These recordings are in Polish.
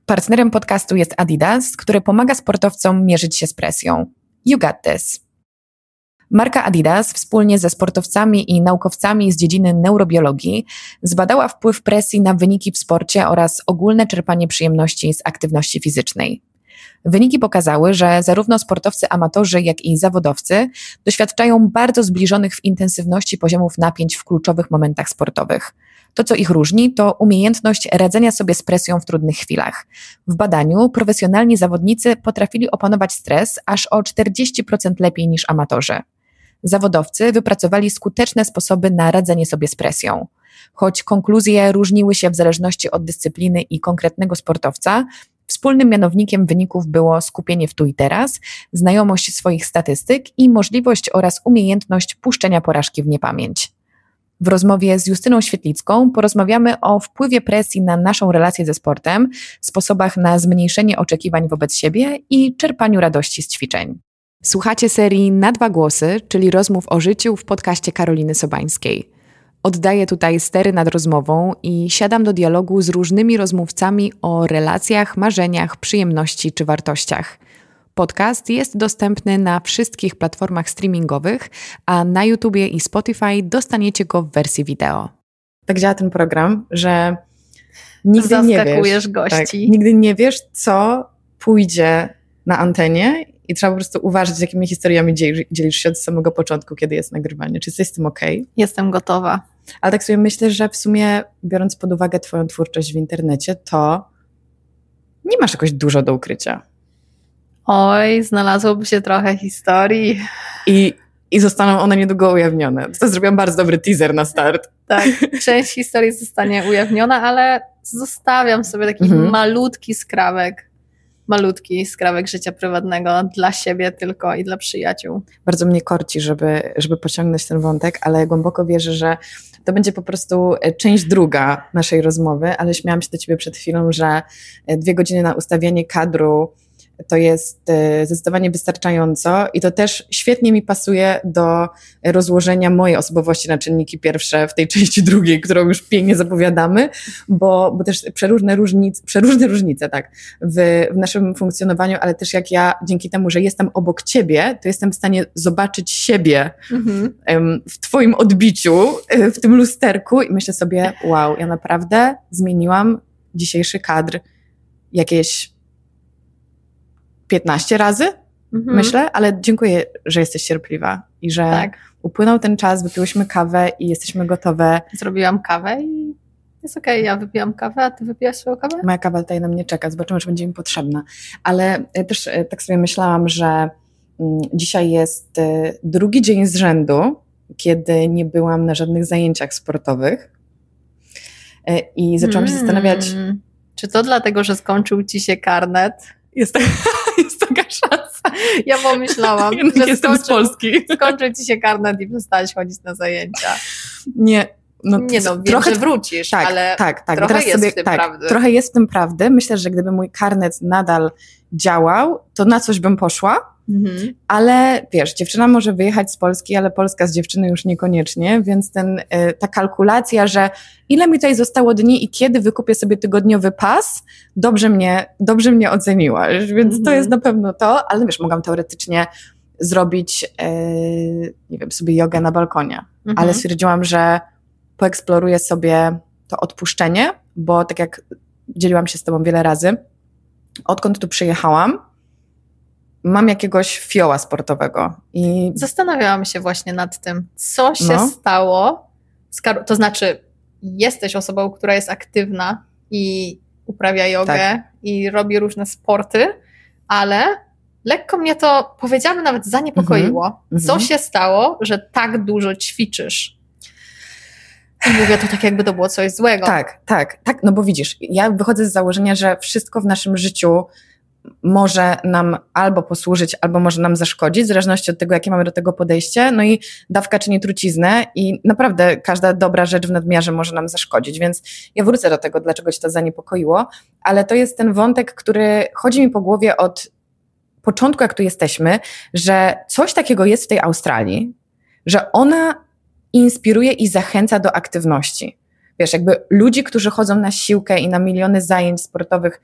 Partnerem podcastu jest Adidas, który pomaga sportowcom mierzyć się z presją. You got this. Marka Adidas wspólnie ze sportowcami i naukowcami z dziedziny neurobiologii zbadała wpływ presji na wyniki w sporcie oraz ogólne czerpanie przyjemności z aktywności fizycznej. Wyniki pokazały, że zarówno sportowcy amatorzy, jak i zawodowcy doświadczają bardzo zbliżonych w intensywności poziomów napięć w kluczowych momentach sportowych. To, co ich różni, to umiejętność radzenia sobie z presją w trudnych chwilach. W badaniu profesjonalni zawodnicy potrafili opanować stres aż o 40% lepiej niż amatorzy. Zawodowcy wypracowali skuteczne sposoby na radzenie sobie z presją. Choć konkluzje różniły się w zależności od dyscypliny i konkretnego sportowca, wspólnym mianownikiem wyników było skupienie w tu i teraz, znajomość swoich statystyk i możliwość oraz umiejętność puszczenia porażki w niepamięć. W rozmowie z Justyną Świetlicką porozmawiamy o wpływie presji na naszą relację ze sportem, sposobach na zmniejszenie oczekiwań wobec siebie i czerpaniu radości z ćwiczeń. Słuchacie serii Na dwa głosy, czyli rozmów o życiu w podcaście Karoliny Sobańskiej. Oddaję tutaj stery nad rozmową i siadam do dialogu z różnymi rozmówcami o relacjach, marzeniach, przyjemności czy wartościach. Podcast jest dostępny na wszystkich platformach streamingowych, a na YouTubie i Spotify dostaniecie go w wersji wideo. Tak działa ten program, że nigdy nie wiesz, gości. Tak, nigdy nie wiesz, co pójdzie na antenie i trzeba po prostu uważać, z jakimi historiami dzielisz się od samego początku, kiedy jest nagrywanie. Czy jesteś z tym okej? Jestem gotowa. Ale tak sobie myślę, że w sumie biorąc pod uwagę twoją twórczość w internecie, to nie masz jakoś dużo do ukrycia. Oj, znalazłoby się trochę historii. I zostaną one niedługo ujawnione. To zrobiłam bardzo dobry teaser na start. Tak, część historii zostanie ujawniona, ale zostawiam sobie taki malutki skrawek życia prywatnego dla siebie tylko i dla przyjaciół. Bardzo mnie korci, żeby pociągnąć ten wątek, ale głęboko wierzę, że to będzie po prostu część druga naszej rozmowy, ale śmiałam się do ciebie przed chwilą, że 2 godziny na ustawianie kadru to jest zdecydowanie wystarczająco i to też świetnie mi pasuje do rozłożenia mojej osobowości na czynniki pierwsze w tej części drugiej, którą już pięknie zapowiadamy, bo też przeróżne różnice tak, w naszym funkcjonowaniu, ale też jak ja dzięki temu, że jestem obok ciebie, to jestem w stanie zobaczyć siebie w twoim odbiciu, w tym lusterku i myślę sobie, wow, ja naprawdę zmieniłam dzisiejszy kadr jakieś 15 razy, myślę, ale dziękuję, że jesteś cierpliwa i że upłynął ten czas, wypiłyśmy kawę i jesteśmy gotowe. Zrobiłam kawę i jest okej, ja wypiłam kawę, a ty wypiłaś swoją kawę? Moja kawa tutaj na mnie czeka, zobaczymy, czy będzie mi potrzebna. Ale też tak sobie myślałam, że dzisiaj jest 2. dzień z rzędu, kiedy nie byłam na żadnych zajęciach sportowych i zaczęłam się zastanawiać. Czy to dlatego, że skończył ci się karnet? Jest taka szansa. Ja pomyślałam, że jestem z Polski. Skończył ci się karnet i przestałeś chodzić na zajęcia. Nie, wiem, trochę, że wrócisz, ale trochę teraz jest sobie, w tym prawdy. Trochę jest w tym prawdy. Myślę, że gdyby mój karnet nadal działał, to na coś bym poszła, ale wiesz, dziewczyna może wyjechać z Polski, ale Polska z dziewczyny już niekoniecznie, więc ta kalkulacja, że ile mi tutaj zostało dni i kiedy wykupię sobie tygodniowy pas, dobrze mnie oceniłaś, więc to jest na pewno to, ale wiesz, mogłam teoretycznie zrobić, nie wiem, sobie jogę na balkonie, ale stwierdziłam, że poeksploruję sobie to odpuszczenie, bo tak jak dzieliłam się z tobą wiele razy, odkąd tu przyjechałam, mam jakiegoś fioła sportowego. I zastanawiałam się właśnie nad tym, co się stało, to znaczy jesteś osobą, która jest aktywna i uprawia jogę i robi różne sporty, ale lekko mnie to, powiedziałabym, nawet zaniepokoiło. Co się stało, że tak dużo ćwiczysz? I mówię to tak, jakby to było coś złego. Tak, no bo widzisz, ja wychodzę z założenia, że wszystko w naszym życiu może nam albo posłużyć, albo może nam zaszkodzić, w zależności od tego, jakie mamy do tego podejście. No i dawka czyni truciznę i naprawdę każda dobra rzecz w nadmiarze może nam zaszkodzić, więc ja wrócę do tego, dlaczego cię to zaniepokoiło, ale to jest ten wątek, który chodzi mi po głowie od początku, jak tu jesteśmy, że coś takiego jest w tej Australii, że ona inspiruje i zachęca do aktywności. Wiesz, jakby ludzi, którzy chodzą na siłkę i na miliony zajęć sportowych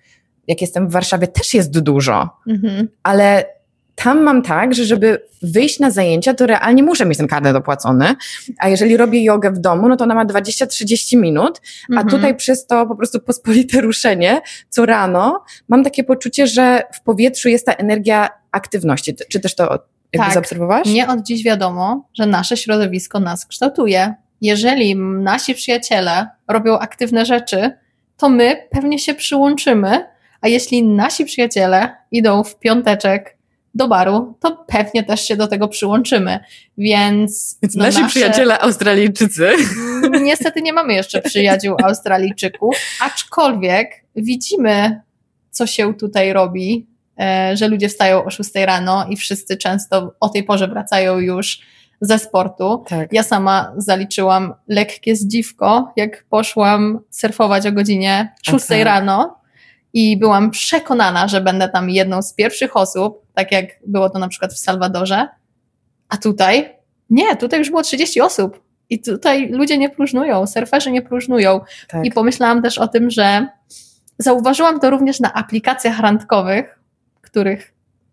jak jestem w Warszawie, też jest dużo, ale tam mam tak, że żeby wyjść na zajęcia, to realnie muszę mieć ten karnet opłacony, a jeżeli robię jogę w domu, no to ona ma 20-30 minut, a tutaj przez to po prostu pospolite ruszenie co rano mam takie poczucie, że w powietrzu jest ta energia aktywności. Czy też to zaobserwowałaś? Nie od dziś wiadomo, że nasze środowisko nas kształtuje. Jeżeli nasi przyjaciele robią aktywne rzeczy, to my pewnie się przyłączymy, a jeśli nasi przyjaciele idą w piąteczek do baru, to pewnie też się do tego przyłączymy. Więc nasi przyjaciele Australijczycy. Niestety nie mamy jeszcze przyjaciół Australijczyków, aczkolwiek widzimy, co się tutaj robi, że ludzie wstają o 6 rano i wszyscy często o tej porze wracają już ze sportu. Tak. Ja sama zaliczyłam lekkie zdziwko, jak poszłam surfować o godzinie 6 rano i byłam przekonana, że będę tam jedną z pierwszych osób, tak jak było to na przykład w Salwadorze, a tutaj już było 30 osób i tutaj ludzie nie próżnują, surferzy nie próżnują. Tak. I pomyślałam też o tym, że zauważyłam to również na aplikacjach randkowych, których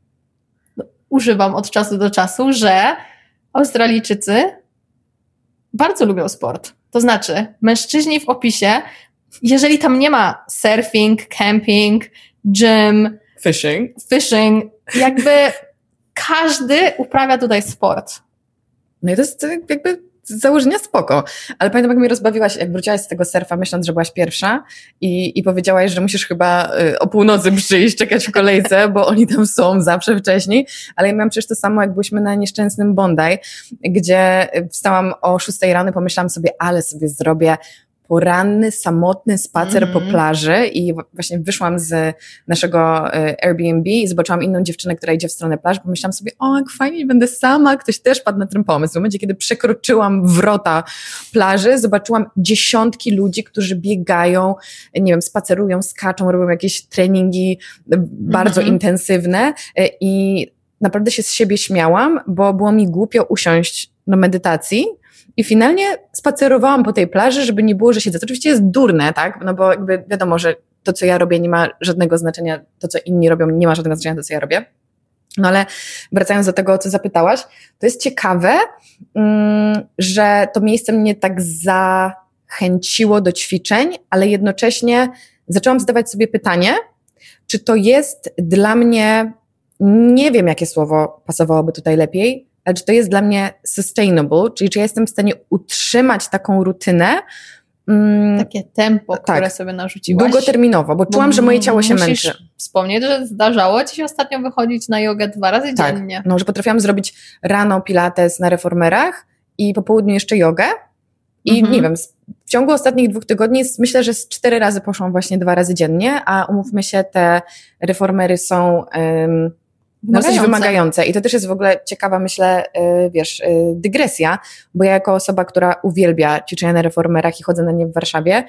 używam od czasu do czasu, że Australijczycy bardzo lubią sport. To znaczy, mężczyźni w opisie, jeżeli tam nie ma surfing, camping, gym, fishing, jakby każdy uprawia tutaj sport. No i to jest jakby z założenia spoko. Ale pamiętam, jak mnie rozbawiłaś, jak wróciłaś z tego surfa, myśląc, że byłaś pierwsza i powiedziałaś, że musisz chyba o północy przyjść, czekać w kolejce, bo oni tam są zawsze wcześniej. Ale ja miałam przecież to samo, jak byliśmy na nieszczęsnym Bondi, gdzie wstałam o 6 rano i pomyślałam sobie, ale sobie zrobię poranny, samotny spacer po plaży i właśnie wyszłam z naszego Airbnb i zobaczyłam inną dziewczynę, która idzie w stronę plaży. Pomyślałam sobie, jak fajnie, będę sama. Ktoś też padł na ten pomysł. W momencie, kiedy przekroczyłam wrota plaży, zobaczyłam dziesiątki ludzi, którzy biegają, nie wiem, spacerują, skaczą, robią jakieś treningi bardzo intensywne i naprawdę się z siebie śmiałam, bo było mi głupio usiąść do medytacji. I finalnie spacerowałam po tej plaży, żeby nie było, że siedzę. To oczywiście jest durne, tak? No bo jakby wiadomo, że to, co ja robię, nie ma żadnego znaczenia, to, co inni robią, nie ma żadnego znaczenia, to, co ja robię. No ale wracając do tego, o co zapytałaś, to jest ciekawe, że to miejsce mnie tak zachęciło do ćwiczeń, ale jednocześnie zaczęłam zadawać sobie pytanie, czy to jest dla mnie, nie wiem, jakie słowo pasowałoby tutaj lepiej, ale czy to jest dla mnie sustainable, czyli czy ja jestem w stanie utrzymać taką rutynę. Takie tempo, które sobie narzuciłaś. Długoterminowo, bo czułam, że moje ciało się męczy. Musisz wspomnieć, że zdarzało ci się ostatnio wychodzić na jogę 2 razy dziennie. No, że potrafiłam zrobić rano pilates na reformerach i po południu jeszcze jogę. I nie wiem, w ciągu ostatnich 2 tygodni myślę, że z 4 razy poszłam właśnie 2 razy dziennie, a umówmy się, te reformery są dosyć wymagające i to też jest w ogóle ciekawa, myślę, dygresja, bo ja jako osoba, która uwielbia ćwiczenia na reformerach i chodzę na nie w Warszawie,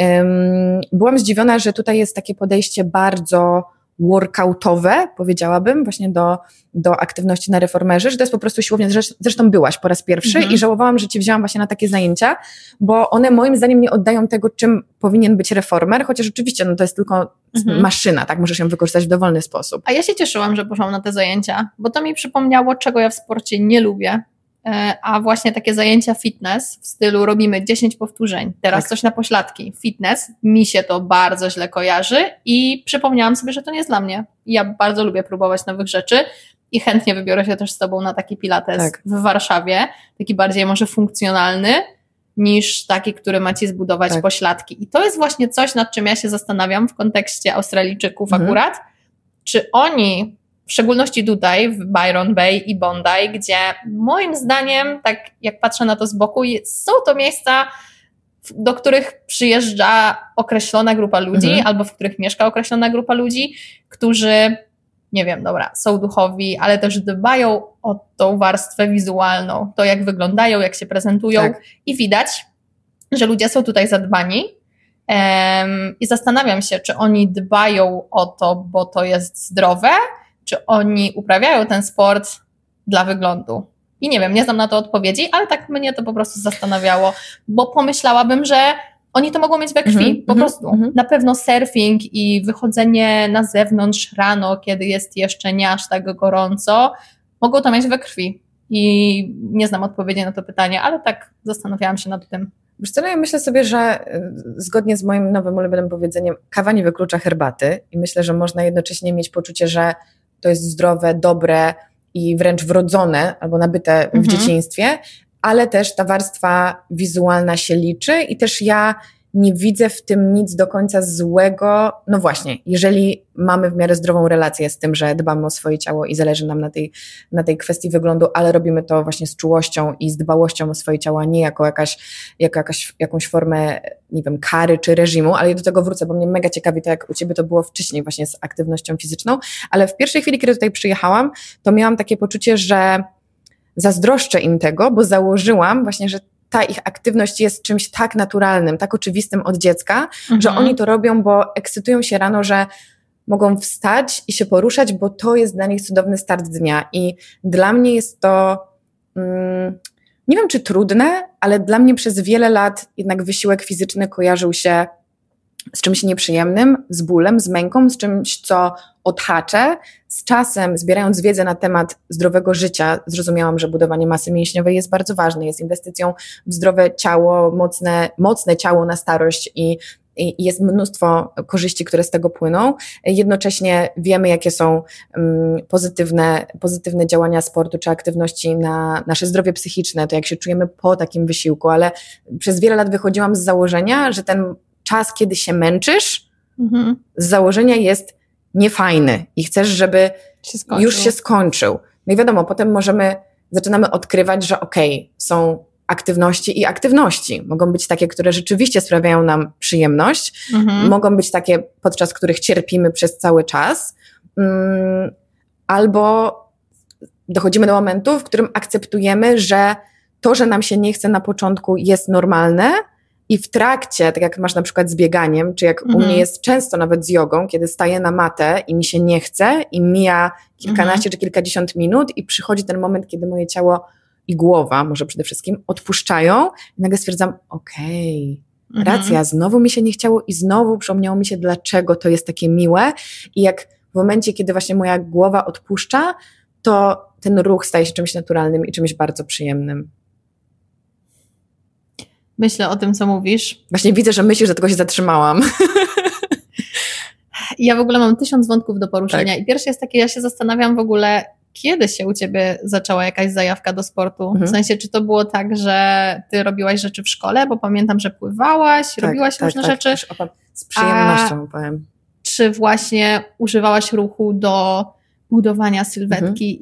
byłam zdziwiona, że tutaj jest takie podejście bardzo workoutowe, powiedziałabym, właśnie do aktywności na reformerze, że to jest po prostu siłownia, zresztą byłaś po raz pierwszy i żałowałam, że cię wzięłam właśnie na takie zajęcia, bo one moim zdaniem nie oddają tego, czym powinien być reformer, chociaż oczywiście no to jest tylko maszyna, tak, możesz ją wykorzystać w dowolny sposób. A ja się cieszyłam, że poszłam na te zajęcia, bo to mi przypomniało, czego ja w sporcie nie lubię, a właśnie takie zajęcia fitness w stylu robimy 10 powtórzeń, teraz coś na pośladki, fitness, mi się to bardzo źle kojarzy i przypomniałam sobie, że to nie jest dla mnie. Ja bardzo lubię próbować nowych rzeczy i chętnie wybiorę się też z tobą na taki pilates w Warszawie, taki bardziej może funkcjonalny niż taki, który ma ci zbudować pośladki. I to jest właśnie coś, nad czym ja się zastanawiam w kontekście Australijczyków akurat, czy oni, w szczególności tutaj w Byron Bay i Bondi, gdzie moim zdaniem, tak jak patrzę na to z boku, są to miejsca, do których przyjeżdża określona grupa ludzi, albo w których mieszka określona grupa ludzi, którzy, nie wiem, są duchowi, ale też dbają o tą warstwę wizualną, to jak wyglądają, jak się prezentują i widać, że ludzie są tutaj zadbani. I zastanawiam się, czy oni dbają o to, bo to jest zdrowe, czy oni uprawiają ten sport dla wyglądu. I nie wiem, nie znam na to odpowiedzi, ale tak mnie to po prostu zastanawiało, bo pomyślałabym, że Oni to mogą mieć we krwi, po prostu. Na pewno surfing i wychodzenie na zewnątrz rano, kiedy jest jeszcze nie aż tak gorąco, mogą to mieć we krwi. I nie znam odpowiedzi na to pytanie, ale tak zastanawiałam się nad tym. Wiesz co, no ja myślę sobie, że zgodnie z moim nowym ulubionym powiedzeniem, kawa nie wyklucza herbaty i myślę, że można jednocześnie mieć poczucie, że to jest zdrowe, dobre i wręcz wrodzone albo nabyte w dzieciństwie, ale też ta warstwa wizualna się liczy i też ja nie widzę w tym nic do końca złego. No właśnie, jeżeli mamy w miarę zdrową relację z tym, że dbamy o swoje ciało i zależy nam na tej kwestii wyglądu, ale robimy to właśnie z czułością i z dbałością o swoje ciało, a nie jako jakąś formę, nie wiem, kary czy reżimu, ale do tego wrócę, bo mnie mega ciekawi to, jak u Ciebie to było wcześniej właśnie z aktywnością fizyczną, ale w pierwszej chwili, kiedy tutaj przyjechałam, to miałam takie poczucie, że zazdroszczę im tego, bo założyłam właśnie, że ta ich aktywność jest czymś tak naturalnym, tak oczywistym od dziecka, że oni to robią, bo ekscytują się rano, że mogą wstać i się poruszać, bo to jest dla nich cudowny start dnia. I dla mnie jest to, nie wiem czy trudne, ale dla mnie przez wiele lat jednak wysiłek fizyczny kojarzył się z czymś nieprzyjemnym, z bólem, z męką, z czymś, co odhaczę. Z czasem, zbierając wiedzę na temat zdrowego życia, zrozumiałam, że budowanie masy mięśniowej jest bardzo ważne, jest inwestycją w zdrowe ciało, mocne ciało na starość i jest mnóstwo korzyści, które z tego płyną. Jednocześnie wiemy, jakie są pozytywne działania sportu czy aktywności na nasze zdrowie psychiczne, to jak się czujemy po takim wysiłku, ale przez wiele lat wychodziłam z założenia, że ten czas, kiedy się męczysz, z założenia jest niefajny i chcesz, żeby już się skończył. No i wiadomo, potem zaczynamy odkrywać, że są aktywności i aktywności. Mogą być takie, które rzeczywiście sprawiają nam przyjemność, mogą być takie, podczas których cierpimy przez cały czas, albo dochodzimy do momentu, w którym akceptujemy, że to, że nam się nie chce na początku, jest normalne, i w trakcie, tak jak masz na przykład z bieganiem, czy jak u mnie jest często nawet z jogą, kiedy staję na matę i mi się nie chce i mija kilkanaście czy kilkadziesiąt minut i przychodzi ten moment, kiedy moje ciało i głowa, może przede wszystkim, odpuszczają i nagle stwierdzam, racja, znowu mi się nie chciało i znowu przypomniało mi się, dlaczego to jest takie miłe i jak w momencie, kiedy właśnie moja głowa odpuszcza, to ten ruch staje się czymś naturalnym i czymś bardzo przyjemnym. Myślę o tym, co mówisz. Właśnie widzę, że myślisz, że tego się zatrzymałam. Ja w ogóle mam 1000 wątków do poruszenia i pierwszy jest taki, ja się zastanawiam w ogóle, kiedy się u Ciebie zaczęła jakaś zajawka do sportu? W sensie, czy to było tak, że Ty robiłaś rzeczy w szkole, bo pamiętam, że pływałaś, robiłaś różne rzeczy. Z przyjemnością powiem. Czy właśnie używałaś ruchu do budowania sylwetki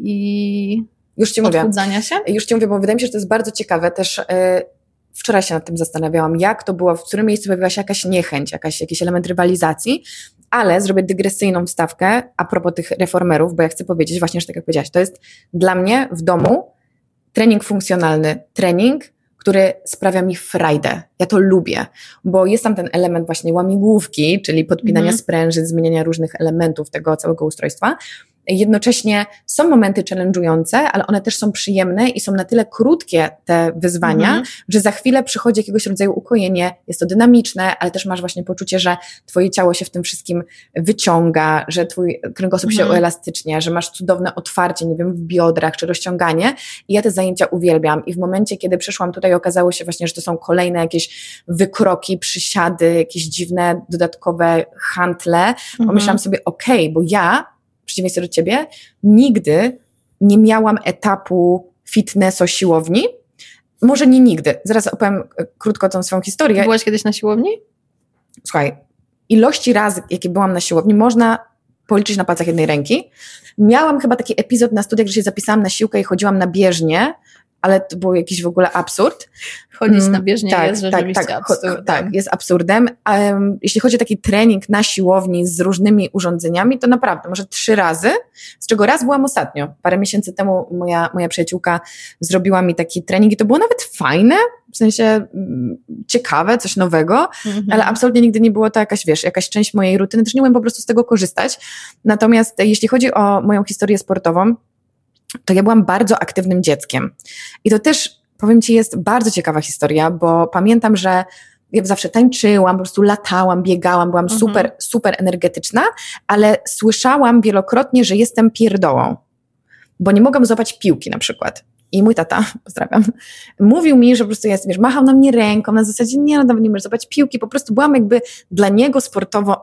i odchudzania się? Już Ci mówię, bo wydaje mi się, że to jest bardzo ciekawe też. Wczoraj się nad tym zastanawiałam, jak to było, w którym miejscu pojawiła się jakaś niechęć, jakiś element rywalizacji, ale zrobię dygresyjną wstawkę a propos tych reformerów, bo ja chcę powiedzieć właśnie, że tak jak powiedziałaś, to jest dla mnie w domu trening funkcjonalny, trening, który sprawia mi frajdę. Ja to lubię, bo jest tam ten element właśnie łamigłówki, czyli podpinania sprężyn, zmieniania różnych elementów tego całego ustrojstwa. Jednocześnie są momenty challenge'ujące, ale one też są przyjemne i są na tyle krótkie te wyzwania, że za chwilę przychodzi jakiegoś rodzaju ukojenie, jest to dynamiczne, ale też masz właśnie poczucie, że twoje ciało się w tym wszystkim wyciąga, że twój kręgosłup się uelastycznia, że masz cudowne otwarcie, nie wiem, w biodrach czy rozciąganie i ja te zajęcia uwielbiam i w momencie, kiedy przyszłam tutaj, okazało się właśnie, że to są kolejne jakieś wykroki, przysiady, jakieś dziwne dodatkowe hantle, pomyślałam sobie, bo ja w przeciwieństwie do Ciebie, nigdy nie miałam etapu fitness-siłowni. Może nie nigdy. Zaraz opowiem krótko tą swoją historię. Byłaś kiedyś na siłowni? Słuchaj, ilości razy, jakie byłam na siłowni, można policzyć na palcach jednej ręki. Miałam chyba taki epizod na studiach, że się zapisałam na siłkę i chodziłam na bieżnię, ale to był jakiś w ogóle absurd. Chodzić na bieżnię jest rzeczywiście absurdem. Tak, jest absurdem. Jeśli chodzi o taki trening na siłowni z różnymi urządzeniami, to naprawdę może 3 razy, z czego raz byłam ostatnio. Parę miesięcy temu moja przyjaciółka zrobiła mi taki trening i to było nawet fajne, w sensie ciekawe, coś nowego, ale absolutnie nigdy nie było to jakaś część mojej rutyny, też nie umiem po prostu z tego korzystać. Natomiast jeśli chodzi o moją historię sportową, to ja byłam bardzo aktywnym dzieckiem. I to też, powiem Ci, jest bardzo ciekawa historia, bo pamiętam, że ja zawsze tańczyłam, po prostu latałam, biegałam, byłam super, super energetyczna, ale słyszałam wielokrotnie, że jestem pierdołą, bo nie mogłam złapać piłki na przykład. I mój tata, pozdrawiam, mówił mi, że po prostu jest, wiesz, machał na mnie ręką, na zasadzie nie, no nawet nie możesz złapać piłki, po prostu byłam jakby dla niego sportowo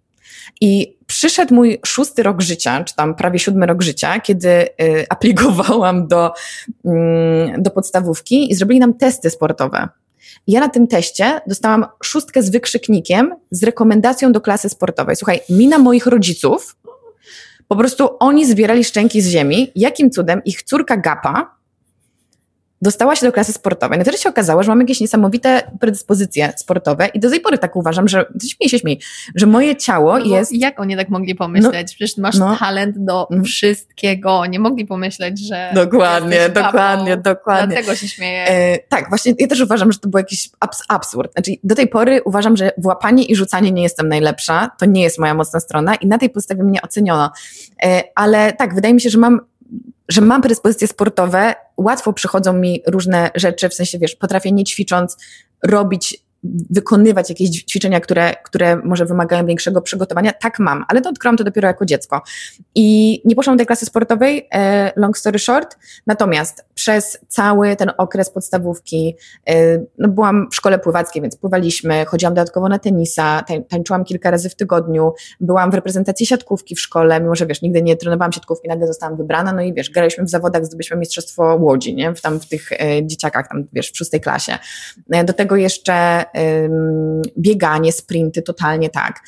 I przyszedł mój 6. rok życia, czy tam prawie 7. rok życia, kiedy aplikowałam do podstawówki i zrobili nam testy sportowe. I ja na tym teście dostałam 6 z wykrzyknikiem z rekomendacją do klasy sportowej. Słuchaj, mina moich rodziców, po prostu oni zbierali szczęki z ziemi, jakim cudem ich córka Gapa dostała się do klasy sportowej. No wtedy się okazało, że mam jakieś niesamowite predyspozycje sportowe i do tej pory tak uważam, że śmiej, że moje ciało jest... Jak oni tak mogli pomyśleć? Przecież masz talent do wszystkiego. Nie mogli pomyśleć, że... Dokładnie. Dlatego się śmieję. Tak, właśnie ja też uważam, że to był jakiś absurd. Znaczy, do tej pory uważam, że w łapanie i rzucanie nie jestem najlepsza. To nie jest moja mocna strona i na tej podstawie mnie oceniono. Ale tak, wydaje mi się, że mam predyspozycje sportowe, łatwo przychodzą mi różne rzeczy, w sensie, wiesz, potrafię nie ćwicząc wykonywać jakieś ćwiczenia, które może wymagają większego przygotowania. Tak mam, ale to odkryłam to dopiero jako dziecko. I nie poszłam do tej klasy sportowej, long story short, natomiast przez cały ten okres podstawówki, byłam w szkole pływackiej, więc pływaliśmy, chodziłam dodatkowo na tenisa, tańczyłam kilka razy w tygodniu, byłam w reprezentacji siatkówki w szkole, mimo że, wiesz, nigdy nie trenowałam siatkówki, nagle zostałam wybrana, no i wiesz, graliśmy w zawodach, zdobyliśmy mistrzostwo Łodzi, nie? W tych dzieciakach, tam, wiesz, w 6. klasie. Do tego jeszcze bieganie, sprinty, totalnie tak.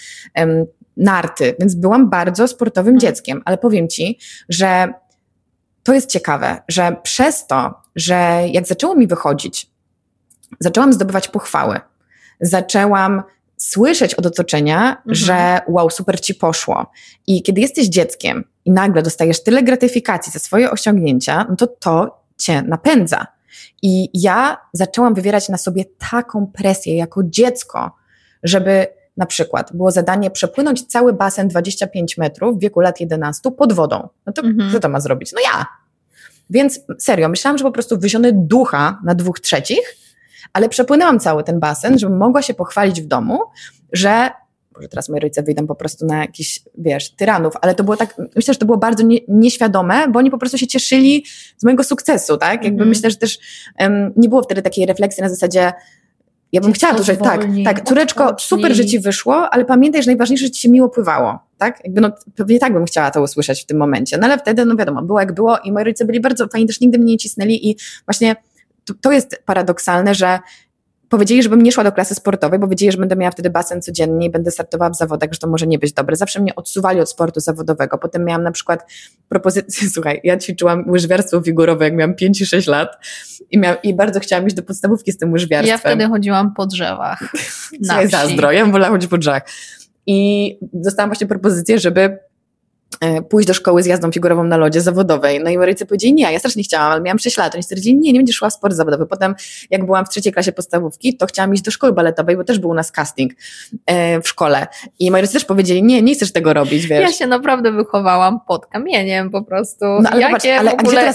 Narty, więc byłam bardzo sportowym dzieckiem, ale powiem Ci, że to jest ciekawe, że przez to, że jak zaczęło mi wychodzić, zaczęłam zdobywać pochwały, zaczęłam słyszeć od otoczenia, że wow, super Ci poszło. I kiedy jesteś dzieckiem i nagle dostajesz tyle gratyfikacji za swoje osiągnięcia, no to Cię napędza. I ja zaczęłam wywierać na sobie taką presję jako dziecko, żeby na przykład było zadanie przepłynąć cały basen 25 metrów w wieku lat 11 pod wodą. No to kto to ma zrobić? No ja. Więc serio, myślałam, że po prostu wyzionę ducha na 2/3, ale przepłynęłam cały ten basen, żebym mogła się pochwalić w domu, że może teraz moi rodzice wyjdą po prostu na jakiś, wiesz, tyranów, ale to było tak, myślę, że to było bardzo nieświadome, bo oni po prostu się cieszyli z mojego sukcesu, tak? Jakby myślę, że też nie było wtedy takiej refleksji na zasadzie, ja bym chciała to, że tak, córeczko, super, że Ci wyszło, ale pamiętaj, że najważniejsze, że Ci się miło pływało, tak? Jakby pewnie tak bym chciała to usłyszeć w tym momencie, no ale wtedy, wiadomo, było jak było i moi rodzice byli bardzo fajni, też nigdy mnie nie cisnęli i właśnie to jest paradoksalne, że powiedzieli, żebym nie szła do klasy sportowej, bo wiedzieli, że będę miała wtedy basen codziennie i będę startowała w zawodach, że to może nie być dobre. Zawsze mnie odsuwali od sportu zawodowego. Potem miałam na przykład propozycję, słuchaj, ja ćwiczyłam łyżwiarstwo figurowe, jak miałam 5 i 6 lat i bardzo chciałam iść do podstawówki z tym łyżwiarstwem. Ja wtedy chodziłam po drzewach. Na zazdro, ja bym wolała chodzić po drzewach. I dostałam właśnie propozycję, żeby pójść do szkoły z jazdą figurową na lodzie zawodowej. No i moi rodzice powiedzieli, nie, ja strasznie chciałam, ale miałam 6 lat. Oni stwierdzili, nie będziesz szła w sport zawodowy. Potem jak byłam w 3. klasie podstawówki, to chciałam iść do szkoły baletowej, bo też był u nas casting w szkole. I moi rodzice też powiedzieli, nie chcesz tego robić, wiesz. Ja się naprawdę wychowałam pod kamieniem po prostu. No, ale popatrz, ale gdzie teraz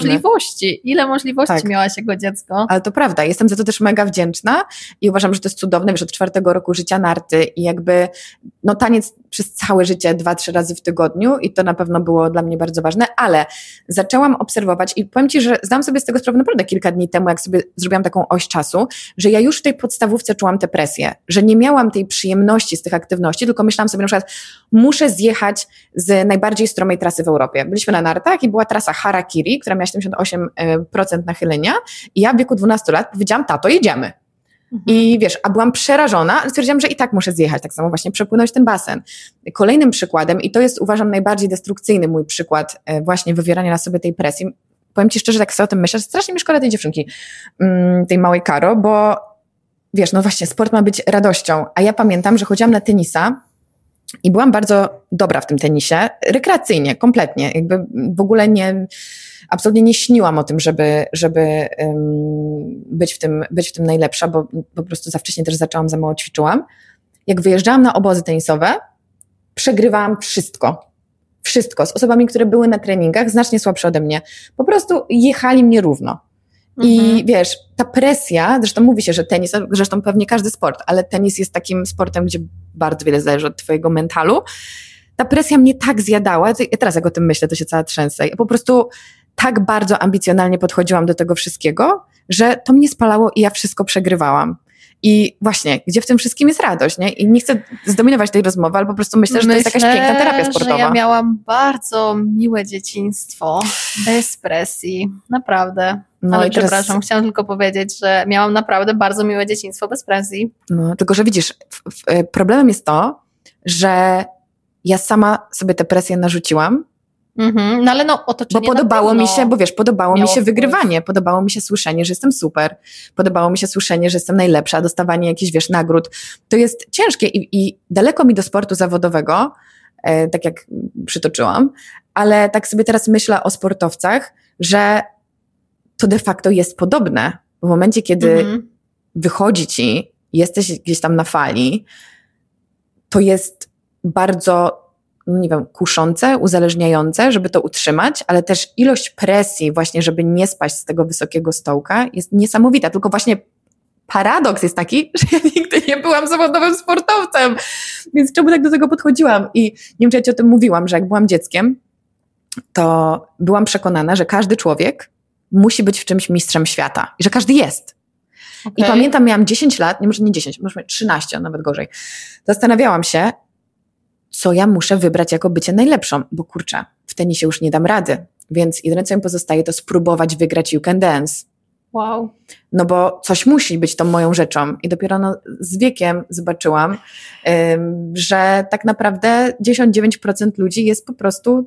ile możliwości tak miałaś jako dziecko. Ale to prawda, jestem za to też mega wdzięczna i uważam, że to jest cudowne, wiesz, od 4. roku życia narty i jakby taniec przez całe życie 2-3 razy w tygodniu i to na pewno było dla mnie bardzo ważne, ale zaczęłam obserwować i powiem Ci, że zdałam sobie z tego sprawę naprawdę kilka dni temu, jak sobie zrobiłam taką oś czasu, że ja już w tej podstawówce czułam tę presję, że nie miałam tej przyjemności z tych aktywności, tylko myślałam sobie na przykład, muszę zjechać z najbardziej stromej trasy w Europie. Byliśmy na nartach i była trasa Harakiri, która miała 78% nachylenia i ja w wieku 12 lat powiedziałam, tato, jedziemy. I wiesz, a byłam przerażona, ale stwierdziłam, że i tak muszę zjechać, tak samo właśnie przepłynąć ten basen. Kolejnym przykładem, i to jest uważam najbardziej destrukcyjny mój przykład właśnie wywierania na sobie tej presji, powiem Ci szczerze, tak sobie o tym myślę, że strasznie mi szkoda tej dziewczynki, tej małej Karo, bo wiesz, no właśnie sport ma być radością, a ja pamiętam, że chodziłam na tenisa i byłam bardzo dobra w tym tenisie, rekreacyjnie, kompletnie, jakby w ogóle absolutnie nie śniłam o tym, żeby być w tym najlepsza, bo po prostu za wcześnie też za mało ćwiczyłam. Jak wyjeżdżałam na obozy tenisowe, przegrywałam wszystko z osobami, które były na treningach znacznie słabsze ode mnie. Po prostu jechali mnie równo. I wiesz, ta presja, zresztą mówi się, że tenis, zresztą pewnie każdy sport, ale tenis jest takim sportem, gdzie bardzo wiele zależy od twojego mentalu. Ta presja mnie tak zjadała, teraz jak o tym myślę, to się cała trzęsę. Ja po prostu tak bardzo ambicjonalnie podchodziłam do tego wszystkiego, że to mnie spalało i ja wszystko przegrywałam. I właśnie, gdzie w tym wszystkim jest radość, nie? I nie chcę zdominować tej rozmowy, ale po prostu myślę, że to jest jakaś piękna terapia sportowa. Że ja miałam bardzo miłe dzieciństwo, bez presji, naprawdę. No ale i teraz... przepraszam, chciałam tylko powiedzieć, że miałam naprawdę bardzo miłe dzieciństwo bez presji. No, tylko że widzisz, problemem jest to, że ja sama sobie tę presję narzuciłam. No ale otoczenie. Bo podobało mi się, podobało mi się wygrywanie, wpływ. podobało mi się słyszenie, że jestem super, podobało mi się słyszenie, że jestem najlepsza, dostawanie jakichś, nagród. To jest ciężkie i daleko mi do sportu zawodowego, tak jak przytoczyłam, ale tak sobie teraz myślę o sportowcach, że to de facto jest podobne. W momencie, kiedy wychodzi ci, jesteś gdzieś tam na fali, to jest bardzo, nie wiem, kuszące, uzależniające, żeby to utrzymać, ale też ilość presji właśnie, żeby nie spaść z tego wysokiego stołka jest niesamowita. Tylko właśnie paradoks jest taki, że ja nigdy nie byłam zawodowym sportowcem, więc czemu tak do tego podchodziłam? I nie wiem, czy ja ci o tym mówiłam, że jak byłam dzieckiem, to byłam przekonana, że każdy człowiek musi być w czymś mistrzem świata i że każdy jest. Okay. I pamiętam, miałam 10 lat, może nie 10, może 13, nawet gorzej. Zastanawiałam się, co ja muszę wybrać jako bycie najlepszą, bo kurczę, w tenisie już nie dam rady, więc jedyne, co mi pozostaje, to spróbować wygrać You Can Dance. Wow. No bo coś musi być tą moją rzeczą i dopiero z wiekiem zobaczyłam, że tak naprawdę 99% ludzi jest po prostu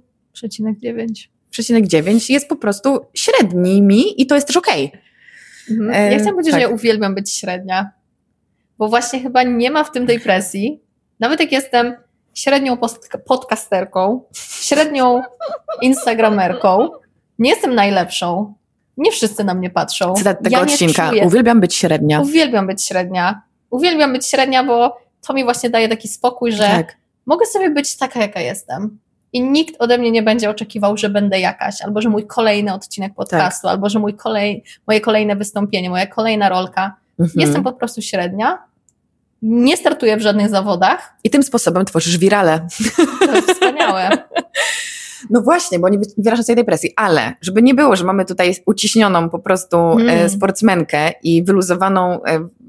0,9 jest po prostu średnimi i to jest też okej. Ja chcę powiedzieć, że ja uwielbiam być średnia, bo właśnie chyba nie ma w tym tej presji. Nawet jak jestem średnią podcasterką, średnią instagramerką, nie jestem najlepszą. Nie wszyscy na mnie patrzą. Cytat tego odcinka. Uwielbiam być średnia. Uwielbiam być średnia. Uwielbiam być średnia, bo to mi właśnie daje taki spokój, że mogę sobie być taka, jaka jestem. I nikt ode mnie nie będzie oczekiwał, że będę jakaś, albo że mój kolejny odcinek podcastu, albo że moje kolejne wystąpienie, moja kolejna rolka. Jestem po prostu średnia. Nie startuję w żadnych zawodach. I tym sposobem tworzysz wirale. To jest wspaniałe. No właśnie, bo nie wyrażam sobie tej presji, ale żeby nie było, że mamy tutaj uciśnioną po prostu sportsmenkę i wyluzowaną,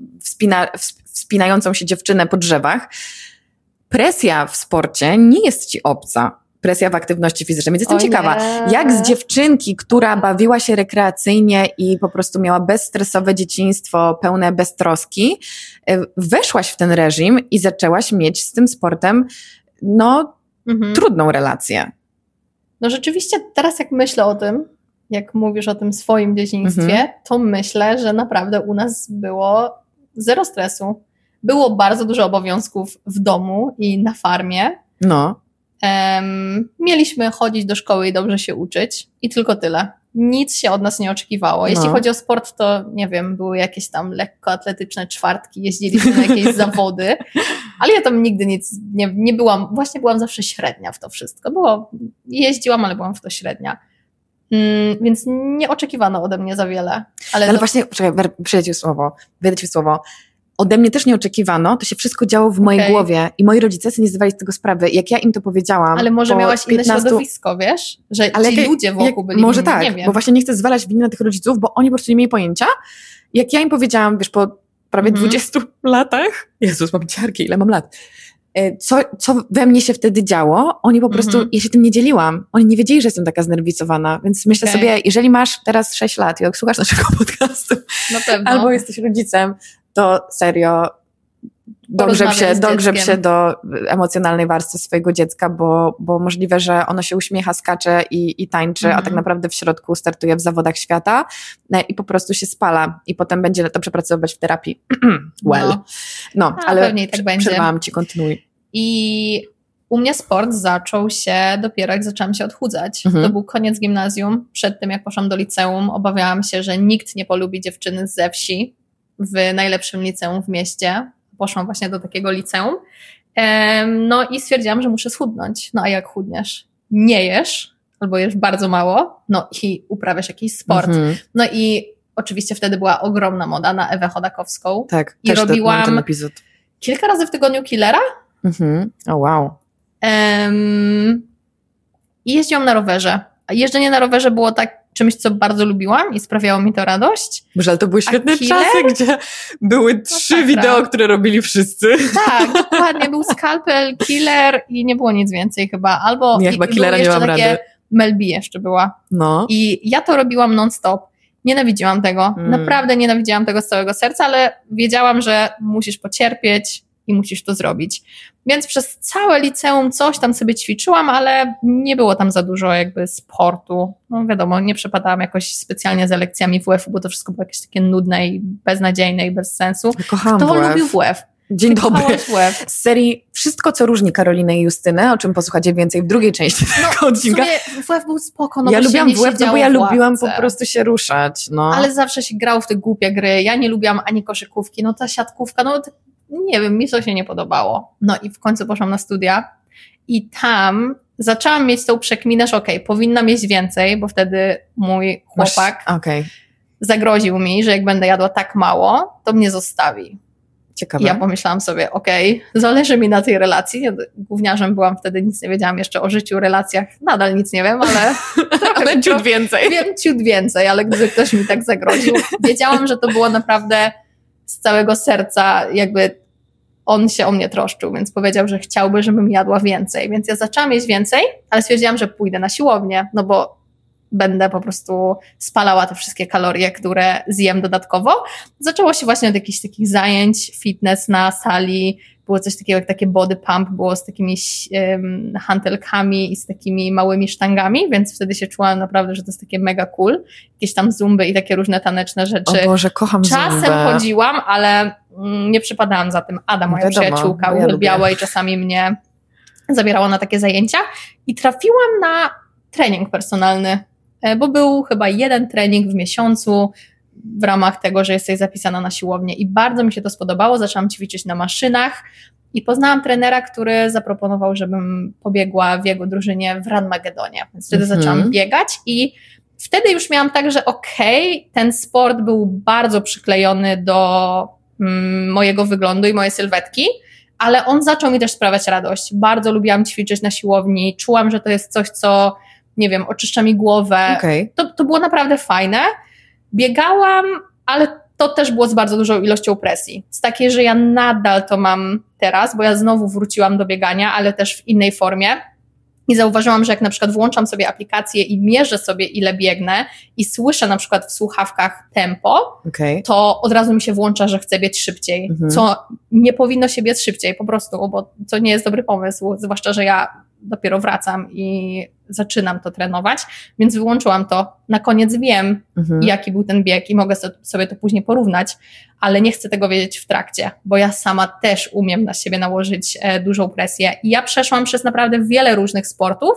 wspinającą się dziewczynę po drzewach, presja w sporcie nie jest ci obca. Presja w aktywności fizycznej. Więc jestem ciekawa, jak z dziewczynki, która bawiła się rekreacyjnie i po prostu miała bezstresowe dzieciństwo, pełne beztroski, weszłaś w ten reżim i zaczęłaś mieć z tym sportem trudną relację. No rzeczywiście teraz jak myślę o tym, jak mówisz o tym swoim dzieciństwie, to myślę, że naprawdę u nas było zero stresu. Było bardzo dużo obowiązków w domu i na farmie. No. Mieliśmy chodzić do szkoły i dobrze się uczyć i tylko tyle. Nic się od nas nie oczekiwało. Jeśli chodzi o sport, to nie wiem, były jakieś tam lekkoatletyczne czwartki, jeździliśmy na jakieś zawody, ale ja tam nigdy nic nie byłam, właśnie byłam zawsze średnia w to wszystko. Jeździłam, ale byłam w to średnia. Więc nie oczekiwano ode mnie za wiele. Ale właśnie, czekaj, wyjdę ci słowo. Ode mnie też nie oczekiwano, to się wszystko działo w mojej głowie i moi rodzice sobie nie zdawali z tego sprawy. Jak ja im to powiedziałam... Ale może miałaś inne środowisko, wiesz? Że ci ludzie wokół byli może inni, tak, nie wiem. bo właśnie nie chcę zwalać winy na tych rodziców, bo oni po prostu nie mieli pojęcia. Jak ja im powiedziałam, wiesz, po prawie 20 latach, Jezus, mam ciarki, ile mam lat, co we mnie się wtedy działo, oni po prostu, ja się tym nie dzieliłam. Oni nie wiedzieli, że jestem taka znerwicowana, więc myślę sobie, jeżeli masz teraz 6 lat i jak słuchasz naszego podcastu, albo jesteś rodzicem, to serio dogrzeb się do emocjonalnej warstwy swojego dziecka, bo możliwe, że ono się uśmiecha, skacze i tańczy, a tak naprawdę w środku startuje w zawodach świata i po prostu się spala i potem będzie to przepracować w terapii. Ale pewnie tak będzie. Przerwałam ci, kontynuuj. I u mnie sport zaczął się dopiero jak zaczęłam się odchudzać. To był koniec gimnazjum. Przed tym jak poszłam do liceum, obawiałam się, że nikt nie polubi dziewczyny ze wsi w najlepszym liceum w mieście. Poszłam właśnie do takiego liceum. No i stwierdziłam, że muszę schudnąć. No a jak chudniesz? Nie jesz, albo jesz bardzo mało, no i uprawiasz jakiś sport. No i oczywiście wtedy była ogromna moda na Ewę Chodakowską. Tak, i też robiłam ten epizod. kilka razy w tygodniu Killera. O wow. I jeździłam na rowerze. A jeżdżenie na rowerze było tak czymś, co bardzo lubiłam i sprawiało mi to radość. Boże, ale to były świetne czasy, gdzie były 3 wideo, które robili wszyscy. Tak, dokładnie. Był Scalpel, Killer i nie było nic więcej chyba. Albo chyba Killera nie mam rady. Mel B jeszcze była. No. I ja to robiłam non-stop. Nienawidziłam tego. Naprawdę nienawidziłam tego z całego serca, ale wiedziałam, że musisz pocierpieć i musisz to zrobić. Więc przez całe liceum coś tam sobie ćwiczyłam, ale nie było tam za dużo jakby sportu. No wiadomo, nie przepadałam jakoś specjalnie za lekcjami WF-u, bo to wszystko było jakieś takie nudne i beznadziejne i bez sensu. Kocham Kto WF. lubił WF? Dzień dobry. WF. Z serii Wszystko, co różni Karolinę i Justynę, o czym posłuchacie więcej w drugiej części tego odcinka. WF był spoko. Ja lubiłam WF, bo ja lubiłam po prostu się ruszać. No. Ale zawsze się grało w te głupie gry. Ja nie lubiłam ani koszykówki, no ta siatkówka, no nie wiem, mi to się nie podobało. No i w końcu poszłam na studia i tam zaczęłam mieć tą przekminę, że powinnam jeść więcej, bo wtedy mój chłopak zagroził mi, że jak będę jadła tak mało, to mnie zostawi. Ciekawe. I ja pomyślałam sobie, zależy mi na tej relacji. Ja gówniarzem byłam wtedy, nic nie wiedziałam jeszcze o życiu, relacjach. Nadal nic nie wiem, ale... ale ciut więcej. Wiem ciut więcej, ale gdy ktoś mi tak zagroził, wiedziałam, że to było naprawdę z całego serca, jakby on się o mnie troszczył, więc powiedział, że chciałby, żebym jadła więcej. Więc ja zaczęłam jeść więcej, ale stwierdziłam, że pójdę na siłownię, no bo będę po prostu spalała te wszystkie kalorie, które zjem dodatkowo. Zaczęło się właśnie od jakichś takich zajęć, fitness na sali, było coś takiego jak takie body pump, było z takimi hantelkami i z takimi małymi sztangami, więc wtedy się czułam naprawdę, że to jest takie mega cool. Jakieś tam zumby i takie różne taneczne rzeczy. O Boże, kocham Czasem zumbę. chodziłam, ale nie przypadałam za tym. Ada, moja przyjaciółka, uwielbiała i czasami mnie zabierała na takie zajęcia i trafiłam na trening personalny, bo był chyba 1 trening w miesiącu w ramach tego, że jesteś zapisana na siłownię i bardzo mi się to spodobało, zaczęłam ćwiczyć na maszynach i poznałam trenera, który zaproponował, żebym pobiegła w jego drużynie w Ranmagedonie, więc wtedy zaczęłam biegać i wtedy już miałam tak, że ten sport był bardzo przyklejony do mojego wyglądu i mojej sylwetki, ale on zaczął mi też sprawiać radość. Bardzo lubiłam ćwiczyć na siłowni, czułam, że to jest coś, co, nie wiem, oczyszcza mi głowę. To było naprawdę fajne. Biegałam, ale to też było z bardzo dużą ilością presji. Z takiej, że ja nadal to mam teraz, bo ja znowu wróciłam do biegania, ale też w innej formie. I zauważyłam, że jak na przykład włączam sobie aplikację i mierzę sobie, ile biegnę i słyszę na przykład w słuchawkach tempo, to od razu mi się włącza, że chcę biec szybciej, co nie powinno się biec szybciej po prostu, bo to nie jest dobry pomysł, zwłaszcza, że ja dopiero wracam i zaczynam to trenować, więc wyłączyłam to. Na koniec wiem, jaki był ten bieg i mogę sobie to później porównać, ale nie chcę tego wiedzieć w trakcie, bo ja sama też umiem na siebie nałożyć dużą presję. I ja przeszłam przez naprawdę wiele różnych sportów,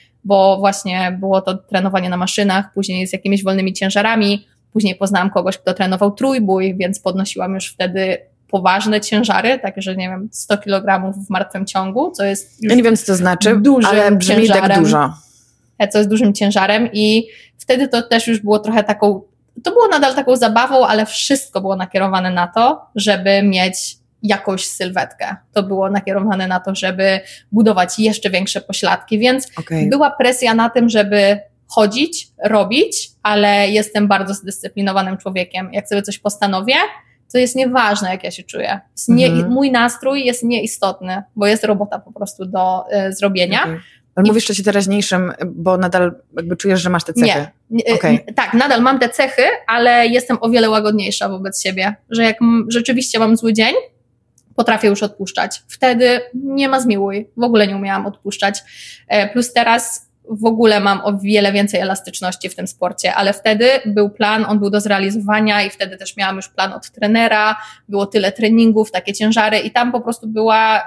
bo właśnie było to trenowanie na maszynach, później z jakimiś wolnymi ciężarami, później poznałam kogoś, kto trenował trójbój, więc podnosiłam już wtedy poważne ciężary, także nie wiem, 100 kg w martwym ciągu, co jest już ja nie wiem, co to znaczy, ale brzmi tak dużo. Co jest dużym ciężarem i wtedy to też już było trochę to było nadal taką zabawą, ale wszystko było nakierowane na to, żeby mieć jakąś sylwetkę. To było nakierowane na to, żeby budować jeszcze większe pośladki, więc była presja na tym, żeby chodzić, robić, ale jestem bardzo zdyscyplinowanym człowiekiem. Jak sobie coś postanowię, to jest nieważne, jak ja się czuję. Mój nastrój jest nieistotny, bo jest robota po prostu do zrobienia. Ale mówisz w czasie teraźniejszym, bo nadal jakby czujesz, że masz te cechy. Tak, nadal mam te cechy, ale jestem o wiele łagodniejsza wobec siebie, że jak rzeczywiście mam zły dzień, potrafię już odpuszczać. Wtedy nie ma zmiłuj, w ogóle nie umiałam odpuszczać. Plus teraz w ogóle mam o wiele więcej elastyczności w tym sporcie, ale wtedy był plan, on był do zrealizowania i wtedy też miałam już plan od trenera, było tyle treningów, takie ciężary i tam po prostu była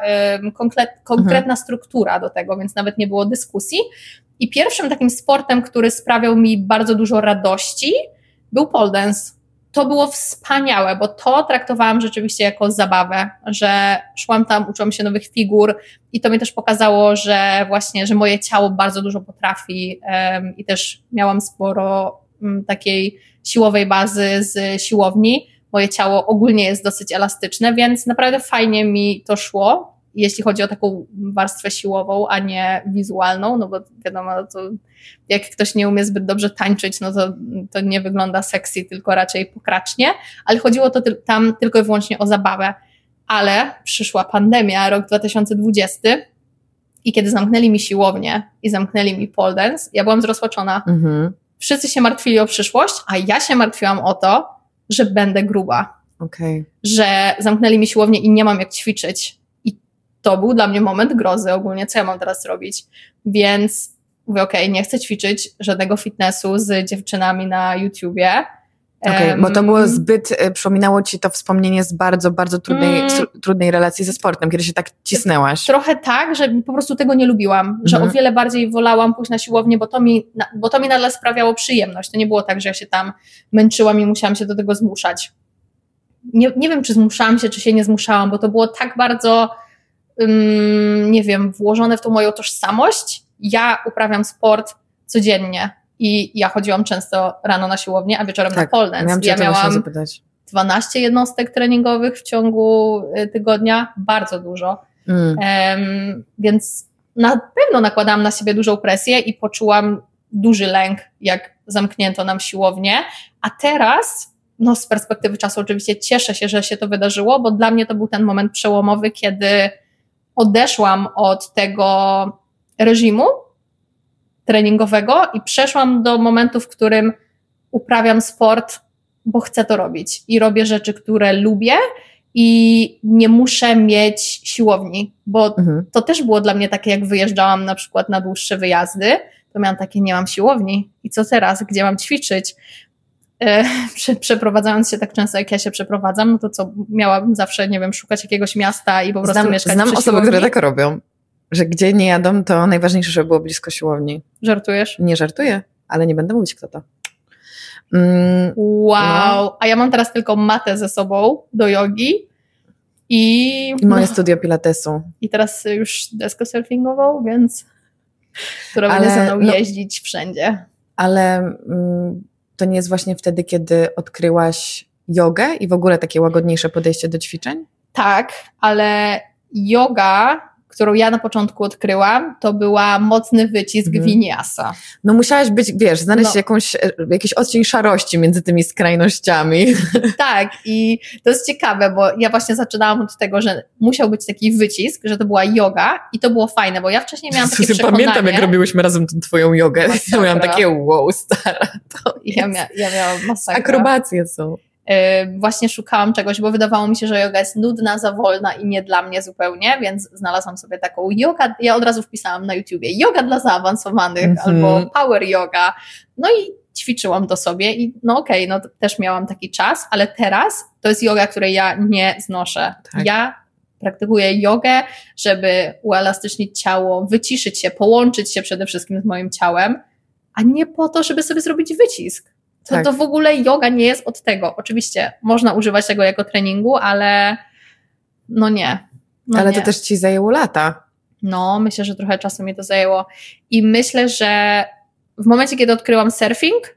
konkretna struktura do tego, więc nawet nie było dyskusji. I pierwszym takim sportem, który sprawiał mi bardzo dużo radości, był pole dance. To było wspaniałe, bo to traktowałam rzeczywiście jako zabawę, że szłam tam, uczyłam się nowych figur i to mi też pokazało, że właśnie, że moje ciało bardzo dużo potrafi i też miałam sporo takiej siłowej bazy z siłowni. Moje ciało ogólnie jest dosyć elastyczne, więc naprawdę fajnie mi to szło, jeśli chodzi o taką warstwę siłową, a nie wizualną, no bo wiadomo, to jak ktoś nie umie zbyt dobrze tańczyć, no to nie wygląda sexy, tylko raczej pokracznie, ale chodziło to tam tylko i wyłącznie o zabawę. Ale przyszła pandemia, rok 2020 i kiedy zamknęli mi siłownię i zamknęli mi pole dance, ja byłam zrozpaczona. Wszyscy się martwili o przyszłość, a ja się martwiłam o to, że będę gruba. Że zamknęli mi siłownię i nie mam jak ćwiczyć. I to był dla mnie moment grozy ogólnie, co ja mam teraz robić. Więc mówię, nie chcę ćwiczyć żadnego fitnessu z dziewczynami na YouTubie. Bo to było zbyt, przypominało ci to wspomnienie z bardzo, bardzo trudnej relacji ze sportem, kiedy się tak cisnęłaś. Trochę tak, że po prostu tego nie lubiłam, że o wiele bardziej wolałam pójść na siłownię, bo to mi nadal sprawiało przyjemność. To nie było tak, że ja się tam męczyłam i musiałam się do tego zmuszać. Nie wiem, czy zmuszałam się, czy się nie zmuszałam, bo to było tak bardzo, nie wiem, włożone w tą moją tożsamość. Ja uprawiam sport codziennie. I ja chodziłam często rano na siłownię, a wieczorem na pole dance. Ja miałam 12 jednostek treningowych w ciągu tygodnia, bardzo dużo. Więc na pewno nakładałam na siebie dużą presję i poczułam duży lęk, jak zamknięto nam siłownię. A teraz, z perspektywy czasu oczywiście cieszę się, że się to wydarzyło, bo dla mnie to był ten moment przełomowy, kiedy odeszłam od tego reżimu treningowego i przeszłam do momentu, w którym uprawiam sport, bo chcę to robić i robię rzeczy, które lubię i nie muszę mieć siłowni, bo to też było dla mnie takie, jak wyjeżdżałam na przykład na dłuższe wyjazdy, to miałam takie, nie mam siłowni i co teraz, gdzie mam ćwiczyć? Przeprowadzając się tak często, jak ja się przeprowadzam, no to co, miałabym zawsze, nie wiem, szukać jakiegoś miasta i po prostu mieszkać Znam przy osoby, siłowni. które tak robią. Że gdzie nie jadą, to najważniejsze, żeby było blisko siłowni. Żartujesz? Nie żartuję, ale nie będę mówić, kto to. Wow, a ja mam teraz tylko matę ze sobą do jogi i moje studio pilatesu. I teraz już deskę surfingową, więc która będzie ze mną jeździć wszędzie. Ale to nie jest właśnie wtedy, kiedy odkryłaś jogę i w ogóle takie łagodniejsze podejście do ćwiczeń? Tak, ale yoga, którą ja na początku odkryłam, to była mocny wycisk vinyasa. No musiałaś być, znaleźć jakiś odcień szarości między tymi skrajnościami. Tak, i to jest ciekawe, bo ja właśnie zaczynałam od tego, że musiał być taki wycisk, że to była yoga i to było fajne, bo ja wcześniej miałam takie przekonanie. Pamiętam, jak robiłyśmy razem twoją jogę. Ja miałam takie wow, stara. Ja miałam masakrę. Akrobacje są. Właśnie szukałam czegoś, bo wydawało mi się, że yoga jest nudna, za wolna i nie dla mnie zupełnie, więc znalazłam sobie taką yoga, ja od razu wpisałam na YouTubie yoga dla zaawansowanych albo power yoga, no i ćwiczyłam to sobie i to też miałam taki czas, ale teraz to jest yoga, której ja nie znoszę. Tak. Ja praktykuję jogę, żeby uelastycznić ciało, wyciszyć się, połączyć się przede wszystkim z moim ciałem, a nie po to, żeby sobie zrobić wycisk. To w ogóle yoga nie jest od tego. Oczywiście można używać tego jako treningu, ale nie. To też ci zajęło lata. Myślę, że trochę czasu mi to zajęło. I myślę, że w momencie, kiedy odkryłam surfing,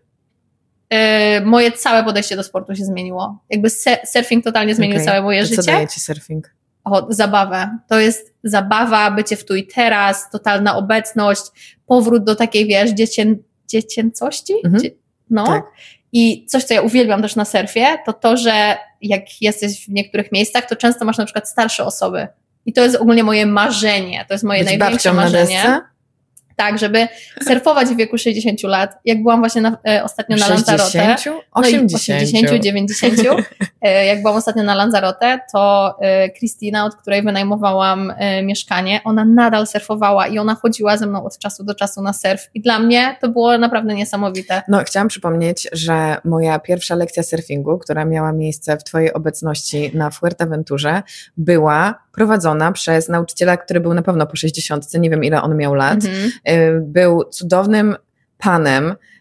moje całe podejście do sportu się zmieniło. Jakby surfing totalnie zmienił całe moje życie. Co daje ci surfing? Zabawę. To jest zabawa, bycie w tu i teraz, totalna obecność, powrót do takiej, dziecięcości? Tak. I coś, co ja uwielbiam też na surfie, to, że jak jesteś w niektórych miejscach, to często masz na przykład starsze osoby. I to jest ogólnie moje marzenie. To jest moje największe marzenie. Na desce? Tak, żeby surfować w wieku 60 lat. Jak byłam właśnie ostatnio na Lanzarote. 60? 80, 90. Jak byłam ostatnio na Lanzarote, to Krystyna, od której wynajmowałam mieszkanie, ona nadal surfowała i ona chodziła ze mną od czasu do czasu na surf. I dla mnie to było naprawdę niesamowite. Chciałam przypomnieć, że moja pierwsza lekcja surfingu, która miała miejsce w twojej obecności na Fuerteventurze, była prowadzona przez nauczyciela, który był na pewno po 60, nie wiem ile on miał lat. Był cudownym panem,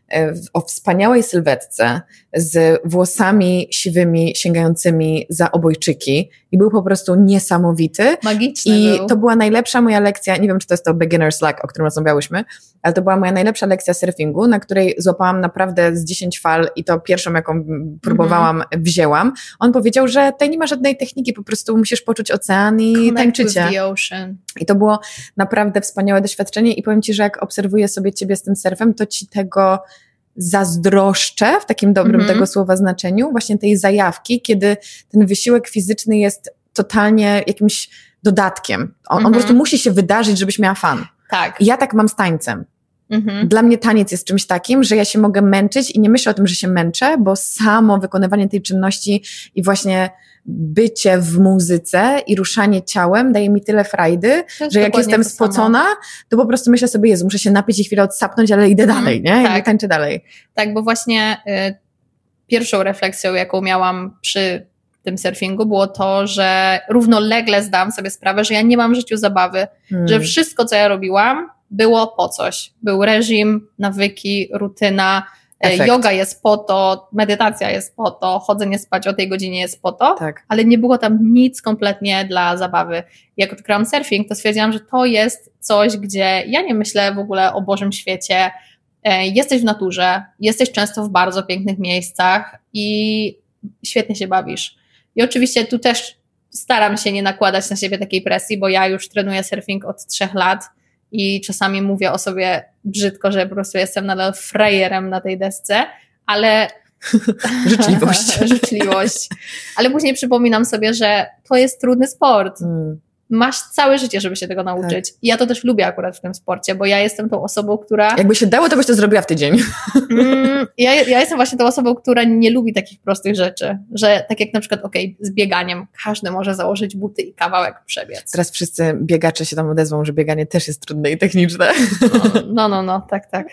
o wspaniałej sylwetce, z włosami siwymi, sięgającymi za obojczyki i był po prostu niesamowity. Magiczny I był. to była najlepsza moja lekcja, nie wiem, czy to jest to beginner's luck, o którym rozmawiałyśmy, ale to była moja najlepsza lekcja surfingu, na której złapałam naprawdę z 10 fal i to pierwszą, jaką próbowałam, wzięłam. On powiedział, że tutaj nie ma żadnej techniki, po prostu musisz poczuć ocean i tańczycie. I to było naprawdę wspaniałe doświadczenie i powiem Ci, że jak obserwuję sobie Ciebie z tym surfem, to Ci tego zazdroszczę w takim dobrym tego słowa znaczeniu, właśnie tej zajawki, kiedy ten wysiłek fizyczny jest totalnie jakimś dodatkiem. On po prostu musi się wydarzyć, żebyś miała fan. Tak. Ja tak mam z tańcem. Dla mnie taniec jest czymś takim, że ja się mogę męczyć i nie myślę o tym, że się męczę, bo samo wykonywanie tej czynności i właśnie bycie w muzyce i ruszanie ciałem daje mi tyle frajdy, że jak jestem spocona, to po prostu myślę sobie, Jezu, muszę się napić i chwilę odsapnąć, ale idę dalej, nie? Tak. I tańczę dalej. Tak, bo właśnie pierwszą refleksją, jaką miałam przy tym surfingu, było to, że równolegle zdałam sobie sprawę, że ja nie mam w życiu zabawy, że wszystko, co ja robiłam, było po coś. Był reżim, nawyki, rutyna, yoga jest po to, medytacja jest po to, chodzenie spać o tej godzinie jest po to, ale nie było tam nic kompletnie dla zabawy. Jak odkryłam surfing, to stwierdziłam, że to jest coś, gdzie ja nie myślę w ogóle o Bożym świecie. Jesteś w naturze, jesteś często w bardzo pięknych miejscach i świetnie się bawisz. I oczywiście tu też staram się nie nakładać na siebie takiej presji, bo ja już trenuję surfing od 3 lat i czasami mówię o sobie brzydko, że po prostu jestem nadal frajerem na tej desce, ale... Życzliwość. Ale później przypominam sobie, że to jest trudny sport. Masz całe życie, żeby się tego nauczyć. I ja to też lubię akurat w tym sporcie, bo ja jestem tą osobą, która... Jakby się dało, to byś to zrobiła w tydzień. Ja jestem właśnie tą osobą, która nie lubi takich prostych rzeczy, że tak jak na przykład, z bieganiem każdy może założyć buty i kawałek przebiec. Teraz wszyscy biegacze się tam odezwą, że bieganie też jest trudne i techniczne. Tak.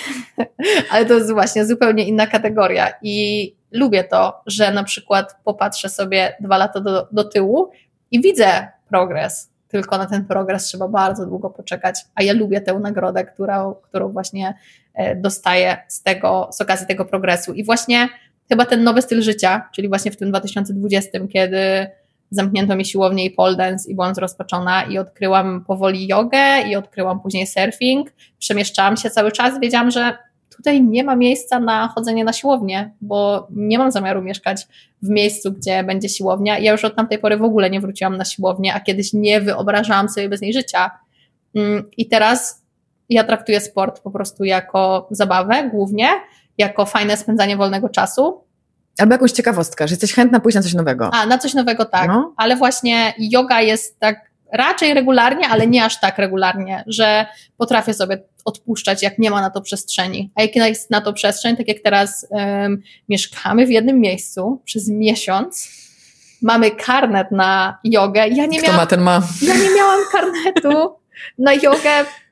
Ale to jest właśnie zupełnie inna kategoria i lubię to, że na przykład popatrzę sobie 2 lata do tyłu i widzę progres, tylko na ten progres trzeba bardzo długo poczekać, a ja lubię tę nagrodę, którą właśnie dostaję z okazji tego progresu i właśnie chyba ten nowy styl życia, czyli właśnie w tym 2020, kiedy zamknięto mi siłownię i pole dance i byłam zrozpaczona i odkryłam powoli jogę i odkryłam później surfing, przemieszczałam się cały czas, wiedziałam, że tutaj nie ma miejsca na chodzenie na siłownię, bo nie mam zamiaru mieszkać w miejscu, gdzie będzie siłownia. Ja już od tamtej pory w ogóle nie wróciłam na siłownię, a kiedyś nie wyobrażałam sobie bez niej życia. I teraz ja traktuję sport po prostu jako zabawę głównie, jako fajne spędzanie wolnego czasu. Albo jakąś ciekawostkę, że jesteś chętna pójść na coś nowego. Na coś nowego tak, ale właśnie yoga jest tak raczej regularnie, ale nie aż tak regularnie, że potrafię sobie odpuszczać, jak nie ma na to przestrzeni. A jak jest na to przestrzeń, tak jak teraz mieszkamy w jednym miejscu przez miesiąc, mamy karnet na jogę. Ja nie miałam karnetu na jogę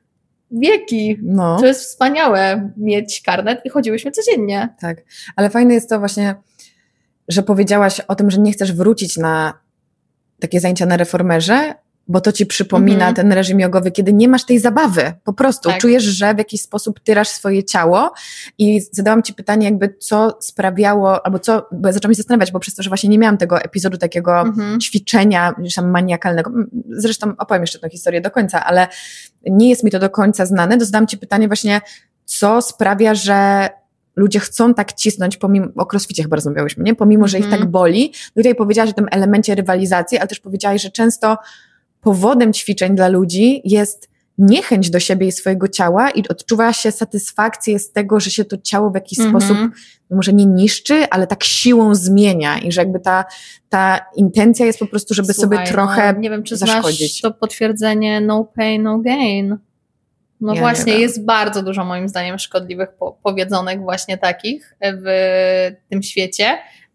wieki. To jest wspaniałe mieć karnet i chodziłyśmy codziennie. Tak, ale fajne jest to właśnie, że powiedziałaś o tym, że nie chcesz wrócić na takie zajęcia na reformerze, bo to ci przypomina ten reżim jogowy, kiedy nie masz tej zabawy, po prostu czujesz, że w jakiś sposób tyrasz swoje ciało i zadałam ci pytanie jakby co sprawiało, albo co, bo ja zaczęłam się zastanawiać, bo przez to, że właśnie nie miałam tego epizodu takiego ćwiczenia maniakalnego, zresztą opowiem jeszcze tę historię do końca, ale nie jest mi to do końca znane, to zadałam ci pytanie właśnie, co sprawia, że ludzie chcą tak cisnąć, o crossficie chyba rozmawiałyśmy, nie? Pomimo, że ich tak boli. Tutaj powiedziałaś o tym elemencie rywalizacji, ale też powiedziałaś, że często powodem ćwiczeń dla ludzi jest niechęć do siebie i swojego ciała i odczuwa się satysfakcję z tego, że się to ciało w jakiś sposób, no może nie niszczy, ale tak siłą zmienia i że jakby ta intencja jest po prostu, żeby sobie trochę nie wiem, czy zaszkodzić. Znasz to potwierdzenie no pain, no gain. No ja właśnie, jest bardzo dużo moim zdaniem szkodliwych powiedzonek właśnie takich w tym świecie.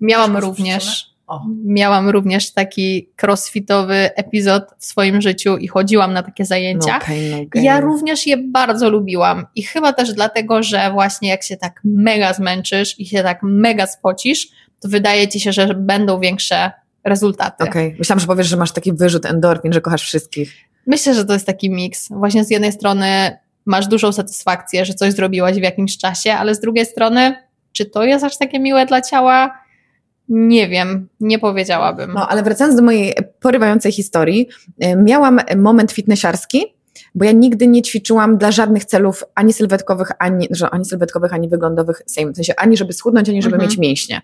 Miałam również taki crossfitowy epizod w swoim życiu i chodziłam na takie zajęcia. No pain, no gain. Ja również je bardzo lubiłam i chyba też dlatego, że właśnie jak się tak mega zmęczysz i się tak mega spocisz, to wydaje ci się, że będą większe rezultaty. Myślałam, że powiesz, że masz taki wyrzut endorfin, że kochasz wszystkich. Myślę, że to jest taki miks. Właśnie z jednej strony masz dużą satysfakcję, że coś zrobiłaś w jakimś czasie, ale z drugiej strony, czy to jest aż takie miłe dla ciała? Nie wiem, nie powiedziałabym. No, ale wracając do mojej porywającej historii, miałam moment fitnessiarski, bo ja nigdy nie ćwiczyłam dla żadnych celów ani sylwetkowych, ani wyglądowych, w sensie ani żeby schudnąć, ani żeby mieć mięśnie.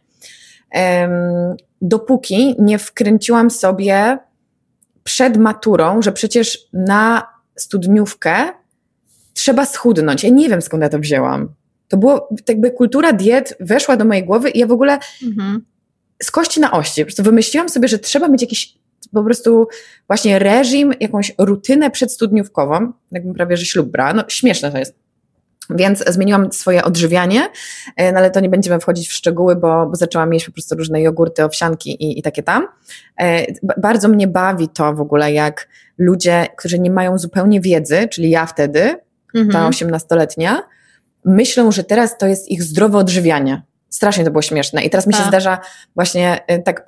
Dopóki nie wkręciłam sobie przed maturą, że przecież na studniówkę trzeba schudnąć. Ja nie wiem, skąd ja to wzięłam. To było, jakby kultura diet weszła do mojej głowy i ja w ogóle z kości na ości. Po prostu wymyśliłam sobie, że trzeba mieć jakiś po prostu właśnie reżim, jakąś rutynę przedstudniówkową, jakbym prawie, że ślub brała. No śmieszne to jest. Więc zmieniłam swoje odżywianie, no ale to nie będziemy wchodzić w szczegóły, bo zaczęłam jeść po prostu różne jogurty, owsianki i takie tam. Bardzo mnie bawi to w ogóle, jak ludzie, którzy nie mają zupełnie wiedzy, czyli ja wtedy, ta 18-letnia, myślą, że teraz to jest ich zdrowe odżywianie. Strasznie to było śmieszne. I teraz mi się zdarza właśnie tak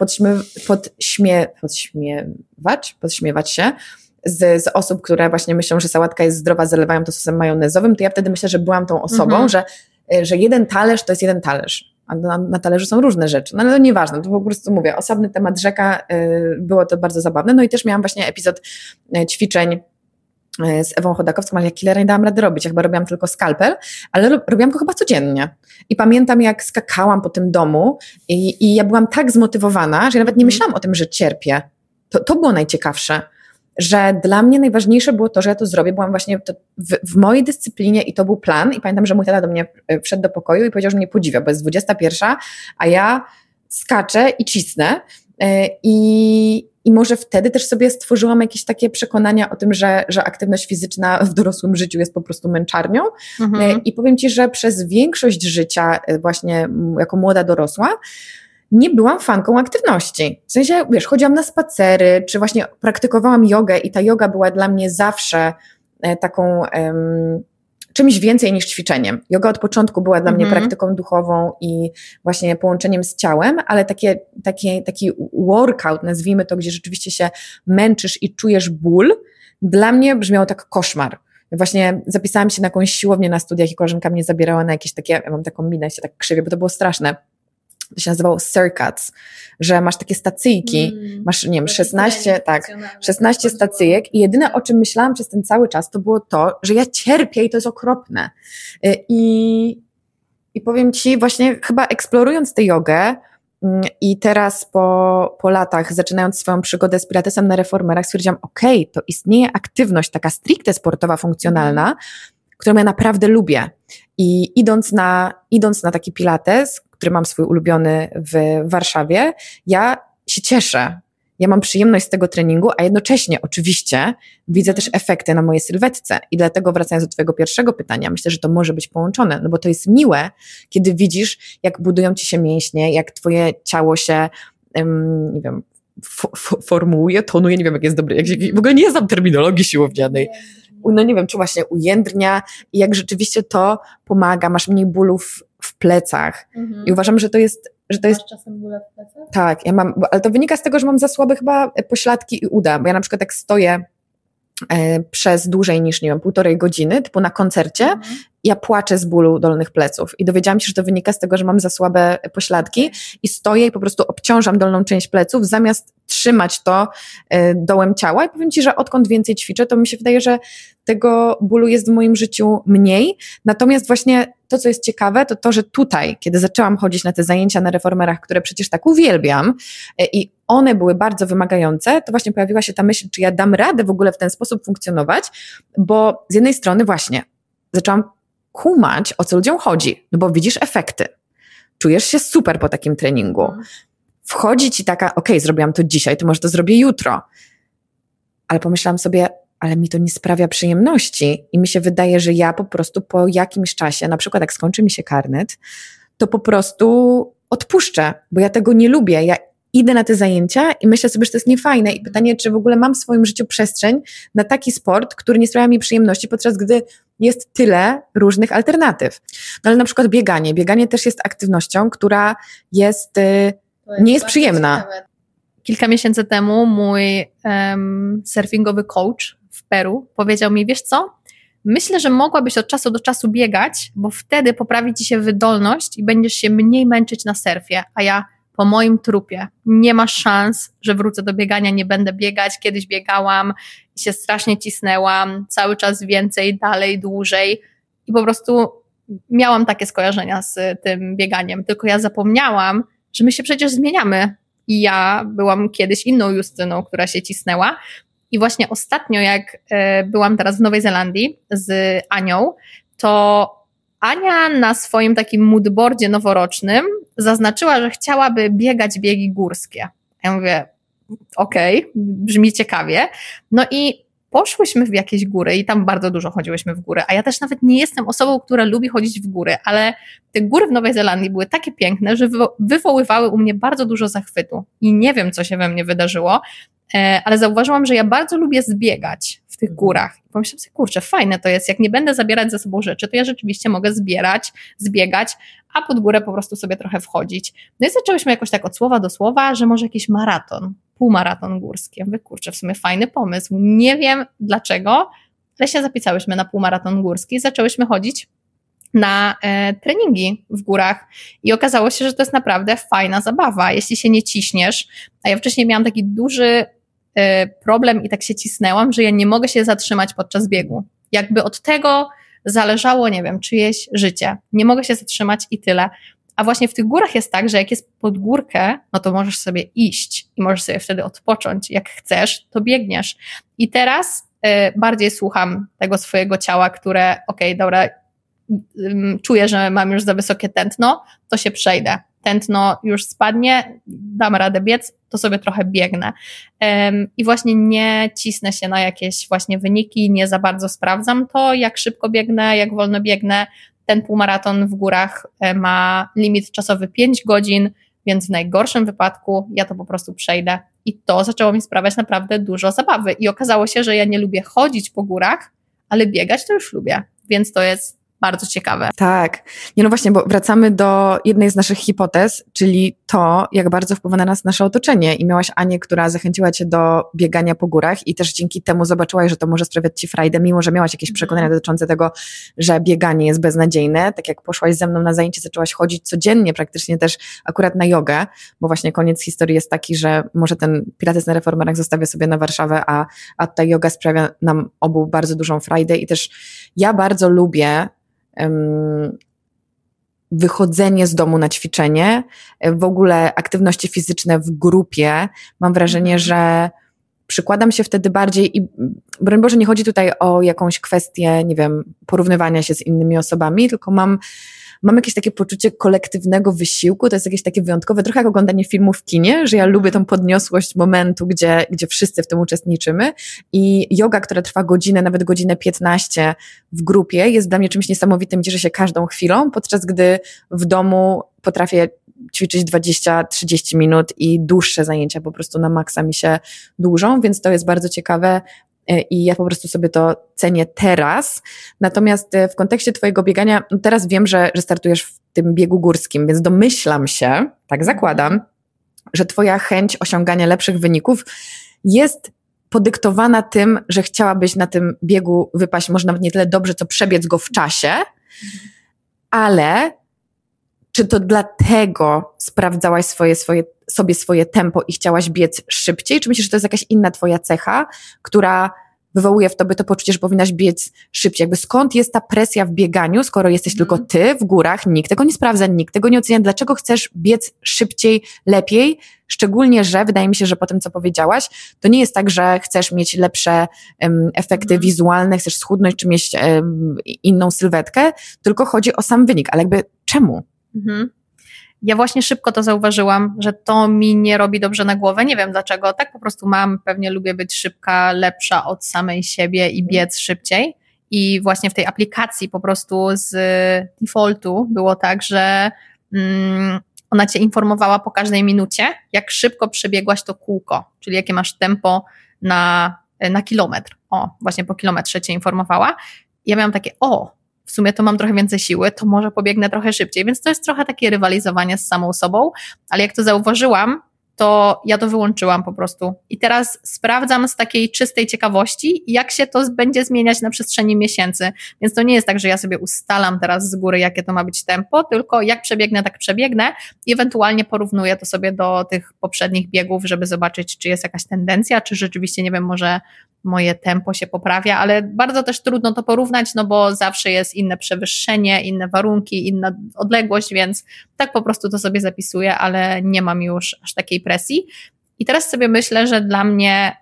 podśmiewać się z osób, które właśnie myślą, że sałatka jest zdrowa, zalewają to sosem majonezowym, to ja wtedy myślę, że byłam tą osobą, że jeden talerz to jest jeden talerz. A na talerzu są różne rzeczy. No ale to nieważne, to po prostu mówię, osobny temat rzeka, było to bardzo zabawne. No i też miałam właśnie epizod ćwiczeń z Ewą Chodakowską, ale ja killera nie dałam rady robić. Ja chyba robiłam tylko skalpel, ale robiłam go chyba codziennie. I pamiętam, jak skakałam po tym domu i ja byłam tak zmotywowana, że ja nawet nie myślałam o tym, że cierpię. To było najciekawsze, że dla mnie najważniejsze było to, że ja to zrobię. Byłam właśnie w mojej dyscyplinie i to był plan. I pamiętam, że mój tata do mnie wszedł do pokoju i powiedział, że mnie podziwia, bo jest 21, a ja skaczę i cisnę. I może wtedy też sobie stworzyłam jakieś takie przekonania o tym, że aktywność fizyczna w dorosłym życiu jest po prostu męczarnią. I powiem Ci, że przez większość życia właśnie jako młoda dorosła nie byłam fanką aktywności. W sensie, wiesz, chodziłam na spacery, czy właśnie praktykowałam jogę i ta joga była dla mnie zawsze taką czymś więcej niż ćwiczeniem. Joga od początku była dla mnie praktyką duchową i właśnie połączeniem z ciałem, ale taki workout, nazwijmy to, gdzie rzeczywiście się męczysz i czujesz ból, dla mnie brzmiał tak koszmar. Właśnie zapisałam się na jakąś siłownię na studiach i koleżanka mnie zabierała na jakieś takie, ja mam taką minę, się tak krzywię, bo to było straszne. To się nazywało circuits, że masz takie stacyjki, masz, nie wiem, 16 stacyjek i jedyne, o czym myślałam przez ten cały czas, to było to, że ja cierpię i to jest okropne. I powiem Ci, właśnie chyba eksplorując tę jogę i teraz po latach, zaczynając swoją przygodę z pilatesem na reformerach, stwierdziłam, okej, to istnieje aktywność taka stricte sportowa, funkcjonalna, którą ja naprawdę lubię. I idąc na taki pilates, który mam swój ulubiony w Warszawie, ja się cieszę. Ja mam przyjemność z tego treningu, a jednocześnie oczywiście widzę też efekty na mojej sylwetce. I dlatego wracając do Twojego pierwszego pytania, myślę, że to może być połączone, no bo to jest miłe, kiedy widzisz, jak budują Ci się mięśnie, jak Twoje ciało się, nie wiem, formułuje, tonuje, nie wiem, jak jest dobry, w ogóle nie znam terminologii siłownianej. No nie wiem, czy właśnie ujędrnia i jak rzeczywiście to pomaga, masz mniej bólów w plecach. I uważam, że to jest... Masz czasem bóle w plecach? Tak, ja mam, ale to wynika z tego, że mam za słabe chyba pośladki i uda, bo ja na przykład jak stoję przez dłużej niż, nie wiem, 1,5 godziny, typu na koncercie, ja płaczę z bólu dolnych pleców i dowiedziałam się, że to wynika z tego, że mam za słabe pośladki i stoję i po prostu obciążam dolną część pleców, zamiast trzymać to dołem ciała i powiem Ci, że odkąd więcej ćwiczę, to mi się wydaje, że tego bólu jest w moim życiu mniej, natomiast właśnie to, co jest ciekawe, to to, że tutaj, kiedy zaczęłam chodzić na te zajęcia na reformerach, które przecież tak uwielbiam i one były bardzo wymagające, to właśnie pojawiła się ta myśl, czy ja dam radę w ogóle w ten sposób funkcjonować, bo z jednej strony właśnie zaczęłam kumać, o co ludziom chodzi, no bo widzisz efekty, czujesz się super po takim treningu, wchodzi Ci taka, okej, zrobiłam to dzisiaj, to może to zrobię jutro, ale pomyślałam sobie, ale mi to nie sprawia przyjemności i mi się wydaje, że ja po prostu po jakimś czasie, na przykład jak skończy mi się karnet, to po prostu odpuszczę, bo ja tego nie lubię. Ja idę na te zajęcia i myślę sobie, że to jest niefajne i pytanie, czy w ogóle mam w swoim życiu przestrzeń na taki sport, który nie sprawia mi przyjemności, podczas gdy jest tyle różnych alternatyw. No ale na przykład bieganie. Bieganie też jest aktywnością, która nie jest przyjemna. Ciekawe. Kilka miesięcy temu mój surfingowy coach w Peru powiedział mi, wiesz co, myślę, że mogłabyś od czasu do czasu biegać, bo wtedy poprawi ci się wydolność i będziesz się mniej męczyć na surfie, a ja po moim trupie nie ma szans, że wrócę do biegania, nie będę biegać. Kiedyś biegałam i się strasznie cisnęłam, cały czas więcej, dalej, dłużej i po prostu miałam takie skojarzenia z tym bieganiem, tylko ja zapomniałam, że my się przecież zmieniamy i ja byłam kiedyś inną Justyną, która się cisnęła i właśnie ostatnio jak byłam teraz w Nowej Zelandii z Anią, to Ania na swoim takim moodboardzie noworocznym zaznaczyła, że chciałaby biegać biegi górskie. Ja mówię, okej, brzmi ciekawie. No i poszłyśmy w jakieś góry i tam bardzo dużo chodziłyśmy w góry, a ja też nawet nie jestem osobą, która lubi chodzić w góry, ale te góry w Nowej Zelandii były takie piękne, że wywoływały u mnie bardzo dużo zachwytu i nie wiem, co się we mnie wydarzyło, ale zauważyłam, że ja bardzo lubię zbiegać w tych górach. I pomyślałam sobie, kurczę, fajne to jest, jak nie będę zabierać ze sobą rzeczy, to ja rzeczywiście mogę zbiegać, a pod górę po prostu sobie trochę wchodzić. No i zaczęłyśmy jakoś tak od słowa do słowa, że może jakiś maraton, półmaraton górski. Ja mówię, kurczę, w sumie fajny pomysł. Nie wiem dlaczego, ale się zapisałyśmy na półmaraton górski i zaczęłyśmy chodzić na treningi w górach i okazało się, że to jest naprawdę fajna zabawa, jeśli się nie ciśniesz, a ja wcześniej miałam taki duży problem i tak się cisnęłam, że ja nie mogę się zatrzymać podczas biegu. Jakby od tego zależało, nie wiem, czyjeś życie. Nie mogę się zatrzymać i tyle. A właśnie w tych górach jest tak, że jak jest pod górkę, no to możesz sobie iść i możesz sobie wtedy odpocząć. Jak chcesz, to biegniesz. I teraz bardziej słucham tego swojego ciała, które dobra, czuję, że mam już za wysokie tętno, to się przejdę. Tętno już spadnie, dam radę biec, to sobie trochę biegnę. I właśnie nie cisnę się na jakieś właśnie wyniki, nie za bardzo sprawdzam to, jak szybko biegnę, jak wolno biegnę. Ten półmaraton w górach ma limit czasowy 5 godzin, więc w najgorszym wypadku ja to po prostu przejdę. I to zaczęło mi sprawiać naprawdę dużo zabawy. I okazało się, że ja nie lubię chodzić po górach, ale biegać to już lubię. Więc to jest bardzo ciekawe. Tak. No właśnie, bo wracamy do jednej z naszych hipotez, czyli to, jak bardzo wpływa na nas nasze otoczenie. I miałaś Anię, która zachęciła cię do biegania po górach i też dzięki temu zobaczyłaś, że to może sprawiać ci frajdę, mimo że miałaś jakieś przekonania dotyczące tego, że bieganie jest beznadziejne. Tak jak poszłaś ze mną na zajęcie, zaczęłaś chodzić codziennie praktycznie też akurat na jogę, bo właśnie koniec historii jest taki, że może ten pilates na reformerach zostawię sobie na Warszawę, a ta joga sprawia nam obu bardzo dużą frajdę i też ja bardzo lubię wychodzenie z domu na ćwiczenie, w ogóle aktywności fizyczne w grupie. Mam wrażenie, że przykładam się wtedy bardziej i broń Boże, nie chodzi tutaj o jakąś kwestię, nie wiem, porównywania się z innymi osobami, tylko mam jakieś takie poczucie kolektywnego wysiłku, to jest jakieś takie wyjątkowe, trochę jak oglądanie filmu w kinie, że ja lubię tą podniosłość momentu, gdzie wszyscy w tym uczestniczymy i joga, która trwa godzinę, nawet godzinę 15 w grupie jest dla mnie czymś niesamowitym, cieszę się każdą chwilą, podczas gdy w domu potrafię ćwiczyć 20-30 minut i dłuższe zajęcia po prostu na maksa mi się dłużą, więc to jest bardzo ciekawe i ja po prostu sobie to cenię teraz. Natomiast w kontekście twojego biegania, teraz wiem, że startujesz w tym biegu górskim, więc domyślam się, tak zakładam, że twoja chęć osiągania lepszych wyników jest podyktowana tym, że chciałabyś na tym biegu wypaść może nawet nie tyle dobrze, co przebiec go w czasie, ale czy to dlatego sprawdzałaś swoje tempo i chciałaś biec szybciej? Czy myślisz, że to jest jakaś inna twoja cecha, która wywołuje w tobie to poczucie, że powinnaś biec szybciej? Jakby skąd jest ta presja w bieganiu, skoro jesteś tylko ty w górach, nikt tego nie sprawdza, nikt tego nie ocenia. Dlaczego chcesz biec szybciej, lepiej? Szczególnie, że wydaje mi się, że po tym, co powiedziałaś, to nie jest tak, że chcesz mieć lepsze efekty wizualne, chcesz schudnąć czy mieć inną sylwetkę, tylko chodzi o sam wynik. Ale jakby czemu? Ja właśnie szybko to zauważyłam, że to mi nie robi dobrze na głowę. Nie wiem dlaczego. Tak po prostu mam. Pewnie lubię być szybka, lepsza od samej siebie i biec szybciej. I właśnie w tej aplikacji po prostu z defaultu było tak, że ona cię informowała po każdej minucie, jak szybko przebiegłaś to kółko, czyli jakie masz tempo na kilometr. Właśnie po kilometrze cię informowała. Ja miałam takie, w sumie to mam trochę więcej siły, to może pobiegnę trochę szybciej, więc to jest trochę takie rywalizowanie z samą sobą, ale jak to zauważyłam, to ja to wyłączyłam po prostu. I teraz sprawdzam z takiej czystej ciekawości, jak się to będzie zmieniać na przestrzeni miesięcy. Więc to nie jest tak, że ja sobie ustalam teraz z góry, jakie to ma być tempo, tylko jak przebiegnę, tak przebiegnę i ewentualnie porównuję to sobie do tych poprzednich biegów, żeby zobaczyć, czy jest jakaś tendencja, czy rzeczywiście, nie wiem, może moje tempo się poprawia, ale bardzo też trudno to porównać, no bo zawsze jest inne przewyższenie, inne warunki, inna odległość, więc tak po prostu to sobie zapisuję, ale nie mam już aż takiej presji. I teraz sobie myślę, że dla mnie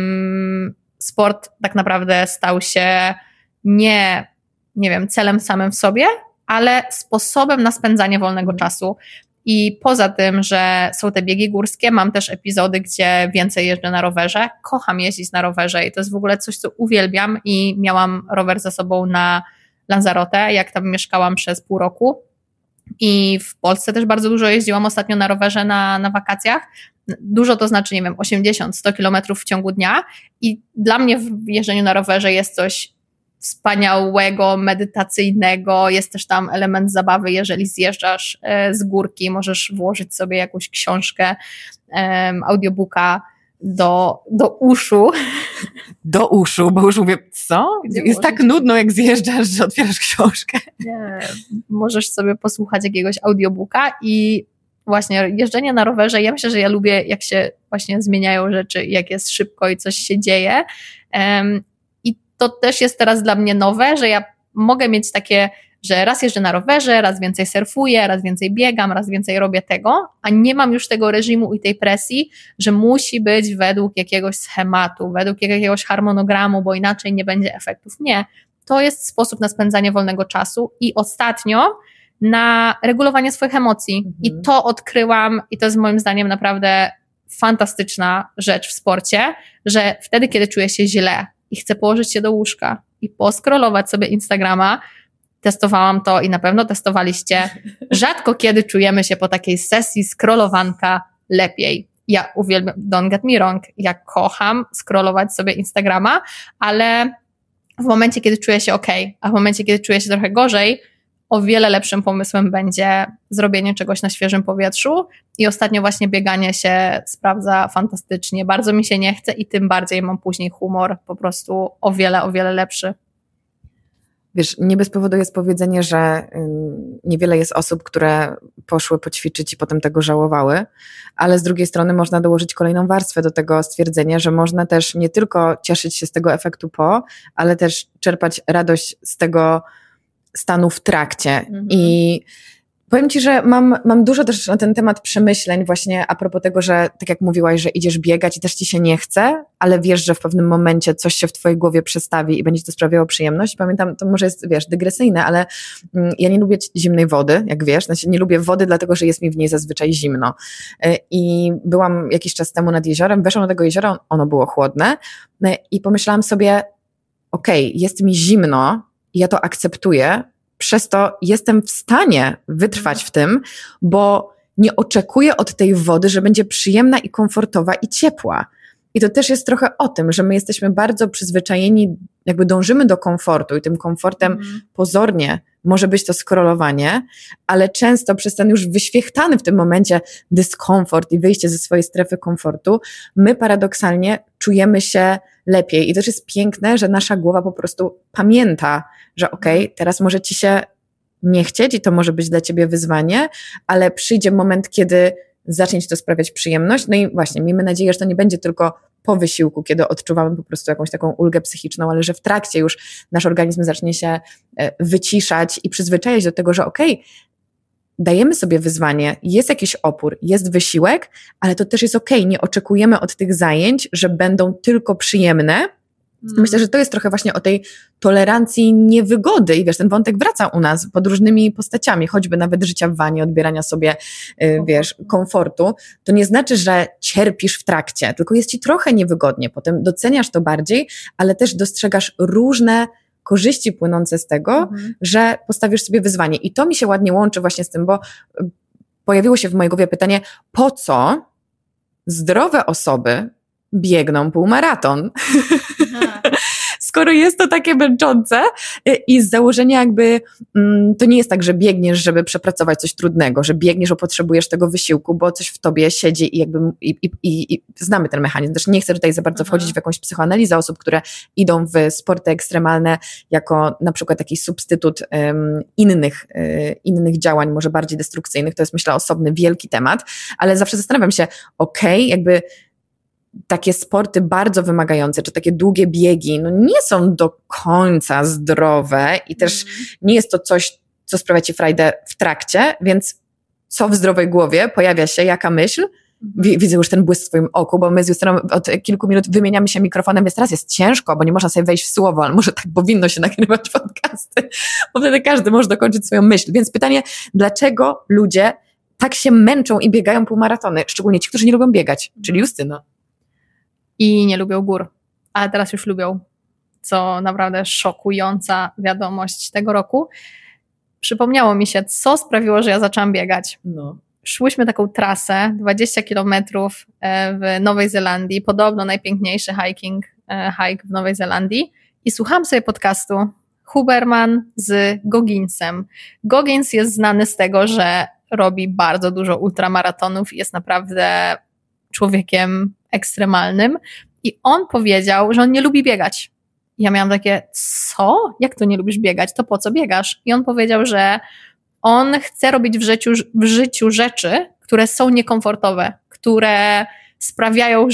sport tak naprawdę stał się nie wiem, celem samym w sobie, ale sposobem na spędzanie wolnego czasu. I poza tym, że są te biegi górskie, mam też epizody, gdzie więcej jeżdżę na rowerze. Kocham jeździć na rowerze i to jest w ogóle coś, co uwielbiam i miałam rower ze sobą na Lanzarote, jak tam mieszkałam przez pół roku. I w Polsce też bardzo dużo jeździłam ostatnio na rowerze na wakacjach. Dużo to znaczy, nie wiem, 80-100 kilometrów w ciągu dnia i dla mnie w jeżdżeniu na rowerze jest coś wspaniałego, medytacyjnego, jest też tam element zabawy, jeżeli zjeżdżasz z górki, możesz włożyć sobie jakąś książkę, audiobooka do uszu. Do uszu, bo już mówię, co? Gdzie jest tak nudno, jak zjeżdżasz, że otwierasz książkę. Nie, możesz sobie posłuchać jakiegoś audiobooka i właśnie jeżdżenie na rowerze, ja myślę, że ja lubię, jak się właśnie zmieniają rzeczy, jak jest szybko i coś się dzieje. I to też jest teraz dla mnie nowe, że ja mogę mieć takie, że raz jeżdżę na rowerze, raz więcej surfuję, raz więcej biegam, raz więcej robię tego, a nie mam już tego reżimu i tej presji, że musi być według jakiegoś schematu, według jakiegoś harmonogramu, bo inaczej nie będzie efektów. Nie. To jest sposób na spędzanie wolnego czasu i ostatnio na regulowanie swoich emocji. I to odkryłam i to jest moim zdaniem naprawdę fantastyczna rzecz w sporcie, że wtedy, kiedy czuję się źle i chcę położyć się do łóżka i poskrolować sobie Instagrama, testowałam to i na pewno testowaliście, rzadko kiedy czujemy się po takiej sesji scrollowanka lepiej. Ja uwielbiam, don't get me wrong, ja kocham scrollować sobie Instagrama, ale w momencie, kiedy czuję się okej, a w momencie, kiedy czuję się trochę gorzej, o wiele lepszym pomysłem będzie zrobienie czegoś na świeżym powietrzu i ostatnio właśnie bieganie się sprawdza fantastycznie. Bardzo mi się nie chce i tym bardziej mam później humor po prostu o wiele lepszy. Wiesz, nie bez powodu jest powiedzenie, że niewiele jest osób, które poszły poćwiczyć i potem tego żałowały, ale z drugiej strony można dołożyć kolejną warstwę do tego stwierdzenia, że można też nie tylko cieszyć się z tego efektu po, ale też czerpać radość z tego stanu w trakcie. I powiem Ci, że mam dużo też na ten temat przemyśleń właśnie a propos tego, że tak jak mówiłaś, że idziesz biegać i też Ci się nie chce, ale wiesz, że w pewnym momencie coś się w Twojej głowie przestawi i będzie Ci to sprawiało przyjemność. Pamiętam, to może jest, wiesz, dygresyjne, ale ja nie lubię zimnej wody, jak wiesz, znaczy nie lubię wody, dlatego że jest mi w niej zazwyczaj zimno. I byłam jakiś czas temu nad jeziorem, weszłam do tego jeziora, ono było chłodne i pomyślałam sobie, okej, jest mi zimno, ja to akceptuję, przez to jestem w stanie wytrwać w tym, bo nie oczekuję od tej wody, że będzie przyjemna i komfortowa i ciepła. I to też jest trochę o tym, że my jesteśmy bardzo przyzwyczajeni, jakby dążymy do komfortu i tym komfortem pozornie może być to scrollowanie, ale często przez ten już wyświechtany w tym momencie dyskomfort i wyjście ze swojej strefy komfortu, my paradoksalnie czujemy się lepiej. I to też jest piękne, że nasza głowa po prostu pamięta, że okej, teraz może Ci się nie chcieć i to może być dla Ciebie wyzwanie, ale przyjdzie moment, kiedy zacznie Ci to sprawiać przyjemność. No i właśnie, miejmy nadzieję, że to nie będzie tylko po wysiłku, kiedy odczuwamy po prostu jakąś taką ulgę psychiczną, ale że w trakcie już nasz organizm zacznie się wyciszać i przyzwyczajać do tego, że okej, dajemy sobie wyzwanie, jest jakiś opór, jest wysiłek, ale to też jest okej, nie oczekujemy od tych zajęć, że będą tylko przyjemne. Myślę, że to jest trochę właśnie o tej tolerancji niewygody i wiesz, ten wątek wraca u nas pod różnymi postaciami, choćby nawet życia w wanie, odbierania sobie, wiesz, komfortu. To nie znaczy, że cierpisz w trakcie, tylko jest Ci trochę niewygodnie, potem doceniasz to bardziej, ale też dostrzegasz różne korzyści płynące z tego, że postawisz sobie wyzwanie. I to mi się ładnie łączy właśnie z tym, bo pojawiło się w mojej głowie pytanie, po co zdrowe osoby biegną półmaraton? skoro jest to takie męczące i z założenia jakby to nie jest tak, że biegniesz, żeby przepracować coś trudnego, że biegniesz, bo potrzebujesz tego wysiłku, bo coś w tobie siedzi i jakby i znamy ten mechanizm. Też nie chcę tutaj za bardzo wchodzić w jakąś psychoanalizę osób, które idą w sporty ekstremalne jako na przykład taki substytut innych działań, może bardziej destrukcyjnych. To jest, myślę, osobny, wielki temat, ale zawsze zastanawiam się, jakby takie sporty bardzo wymagające, czy takie długie biegi, no nie są do końca zdrowe i też nie jest to coś, co sprawia ci frajdę w trakcie, więc co w zdrowej głowie pojawia się, jaka myśl? Widzę już ten błysk w twoim oku, bo my z Justyną od kilku minut wymieniamy się mikrofonem, więc teraz jest ciężko, bo nie można sobie wejść w słowo, ale może tak powinno się nagrywać podcasty, bo wtedy każdy może dokończyć swoją myśl. Więc pytanie, dlaczego ludzie tak się męczą i biegają półmaratony, szczególnie ci, którzy nie lubią biegać, czyli Justyna. I nie lubią gór, ale teraz już lubią, co naprawdę szokująca wiadomość tego roku. Przypomniało mi się, co sprawiło, że ja zaczęłam biegać. Szłyśmy taką trasę, 20 kilometrów w Nowej Zelandii, podobno najpiękniejszy hike w Nowej Zelandii i słuchałam sobie podcastu Huberman z Gogginsem. Goggins jest znany z tego, że robi bardzo dużo ultramaratonów i jest naprawdę człowiekiem ekstremalnym i on powiedział, że on nie lubi biegać. Ja miałam takie, co? Jak to nie lubisz biegać? To po co biegasz? I on powiedział, że on chce robić w życiu rzeczy, które są niekomfortowe, które sprawiają,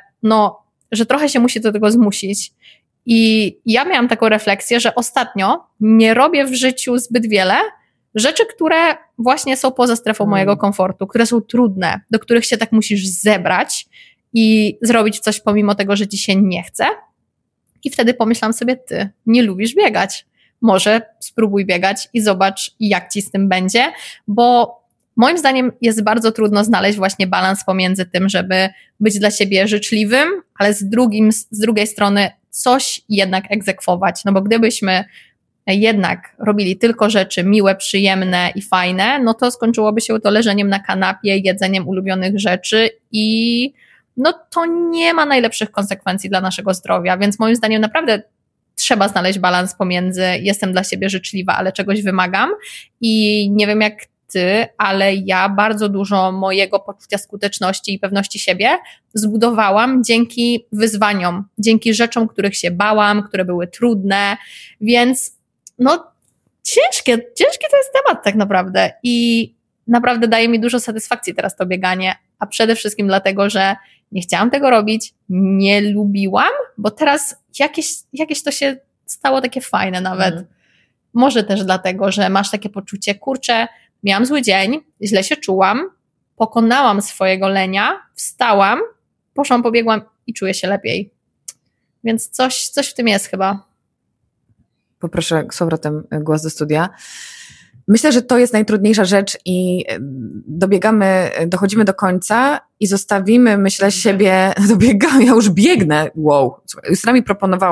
że trochę się musi do tego zmusić. I ja miałam taką refleksję, że ostatnio nie robię w życiu zbyt wiele rzeczy, które właśnie są poza strefą mojego komfortu, które są trudne, do których się tak musisz zebrać i zrobić coś pomimo tego, że ci się nie chce. I wtedy pomyślałam sobie, ty nie lubisz biegać. Może spróbuj biegać i zobacz, jak ci z tym będzie, bo moim zdaniem jest bardzo trudno znaleźć właśnie balans pomiędzy tym, żeby być dla siebie życzliwym, ale z drugiej strony coś jednak egzekwować, no bo gdybyśmy jednak robili tylko rzeczy miłe, przyjemne i fajne, no to skończyłoby się to leżeniem na kanapie, jedzeniem ulubionych rzeczy i no to nie ma najlepszych konsekwencji dla naszego zdrowia, więc moim zdaniem naprawdę trzeba znaleźć balans pomiędzy jestem dla siebie życzliwa, ale czegoś wymagam i nie wiem jak ty, ale ja bardzo dużo mojego poczucia skuteczności i pewności siebie zbudowałam dzięki wyzwaniom, dzięki rzeczom, których się bałam, które były trudne, więc no ciężkie to jest temat tak naprawdę i naprawdę daje mi dużo satysfakcji teraz to bieganie, a przede wszystkim dlatego, że nie chciałam tego robić, nie lubiłam, bo teraz jakieś to się stało takie fajne nawet. Może też dlatego, że masz takie poczucie, kurczę, miałam zły dzień, źle się czułam, pokonałam swojego lenia, wstałam, poszłam, pobiegłam i czuję się lepiej. Więc coś w tym jest chyba. Poproszę z powrotem głos do studia. Myślę, że to jest najtrudniejsza rzecz i dochodzimy do końca i zostawimy, myślę, siebie, ja już biegnę, wow. Justyna mi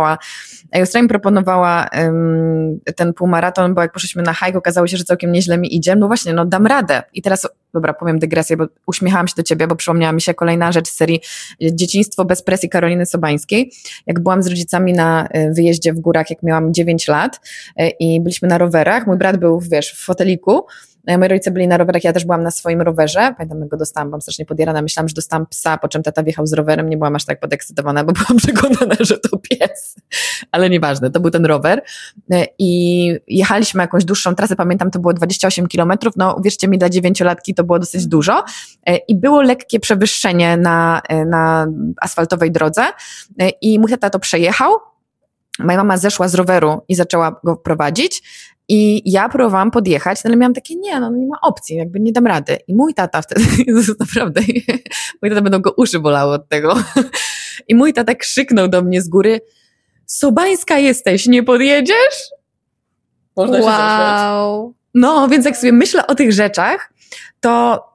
proponowała ten półmaraton, bo jak poszliśmy na hike, okazało się, że całkiem nieźle mi idzie, no właśnie, no dam radę. I teraz, dobra, powiem dygresję, bo uśmiechałam się do ciebie, bo przypomniała mi się kolejna rzecz z serii Dzieciństwo bez presji Karoliny Sobańskiej. Jak byłam z rodzicami na wyjeździe w górach, jak miałam 9 lat i byliśmy na rowerach, mój brat był, w foteliku, moi rodzice byli na rowerach, ja też byłam na swoim rowerze, pamiętam jak go dostałam, byłam strasznie podjarana, myślałam, że dostałam psa, po czym tata wjechał z rowerem, nie byłam aż tak podekscytowana, bo byłam przekonana, że to pies, ale nieważne, to był ten rower i jechaliśmy jakąś dłuższą trasę, pamiętam, to było 28 kilometrów, no uwierzcie mi, dla 9-latki to było dosyć dużo i było lekkie przewyższenie na asfaltowej drodze i mój tata to przejechał, moja mama zeszła z roweru i zaczęła go prowadzić i ja próbowałam podjechać, ale miałam takie, nie ma opcji, jakby nie dam rady. I mój tata wtedy, naprawdę, mój tata będą go uszy bolały od tego. I mój tata krzyknął do mnie z góry, Sobańska jesteś, nie podjedziesz? Można się zaśmiać. No, więc jak sobie myślę o tych rzeczach, to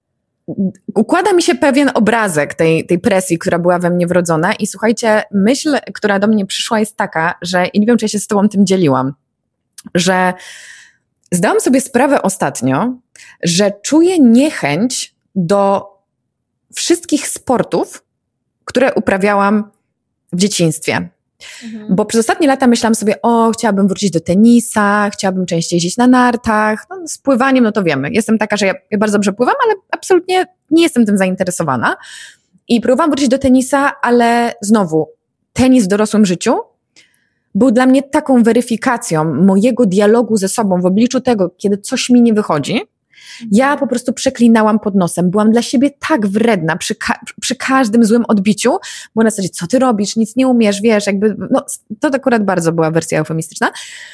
układa mi się pewien obrazek tej presji, która była we mnie wrodzona i słuchajcie, myśl, która do mnie przyszła jest taka, że i nie wiem, czy ja się z tobą tym dzieliłam, że zdałam sobie sprawę ostatnio, że czuję niechęć do wszystkich sportów, które uprawiałam w dzieciństwie. Bo przez ostatnie lata myślałam sobie, chciałabym wrócić do tenisa, chciałabym częściej jeździć na nartach, z pływaniem, no to wiemy. Jestem taka, że ja bardzo dobrze pływam, ale absolutnie nie jestem tym zainteresowana. I próbowałam wrócić do tenisa, ale znowu, tenis w dorosłym życiu był dla mnie taką weryfikacją mojego dialogu ze sobą w obliczu tego, kiedy coś mi nie wychodzi. Ja po prostu przeklinałam pod nosem. Byłam dla siebie tak wredna przy każdym złym odbiciu, bo na zasadzie, co ty robisz, nic nie umiesz, wiesz, jakby, to akurat bardzo była wersja eufemistyczna.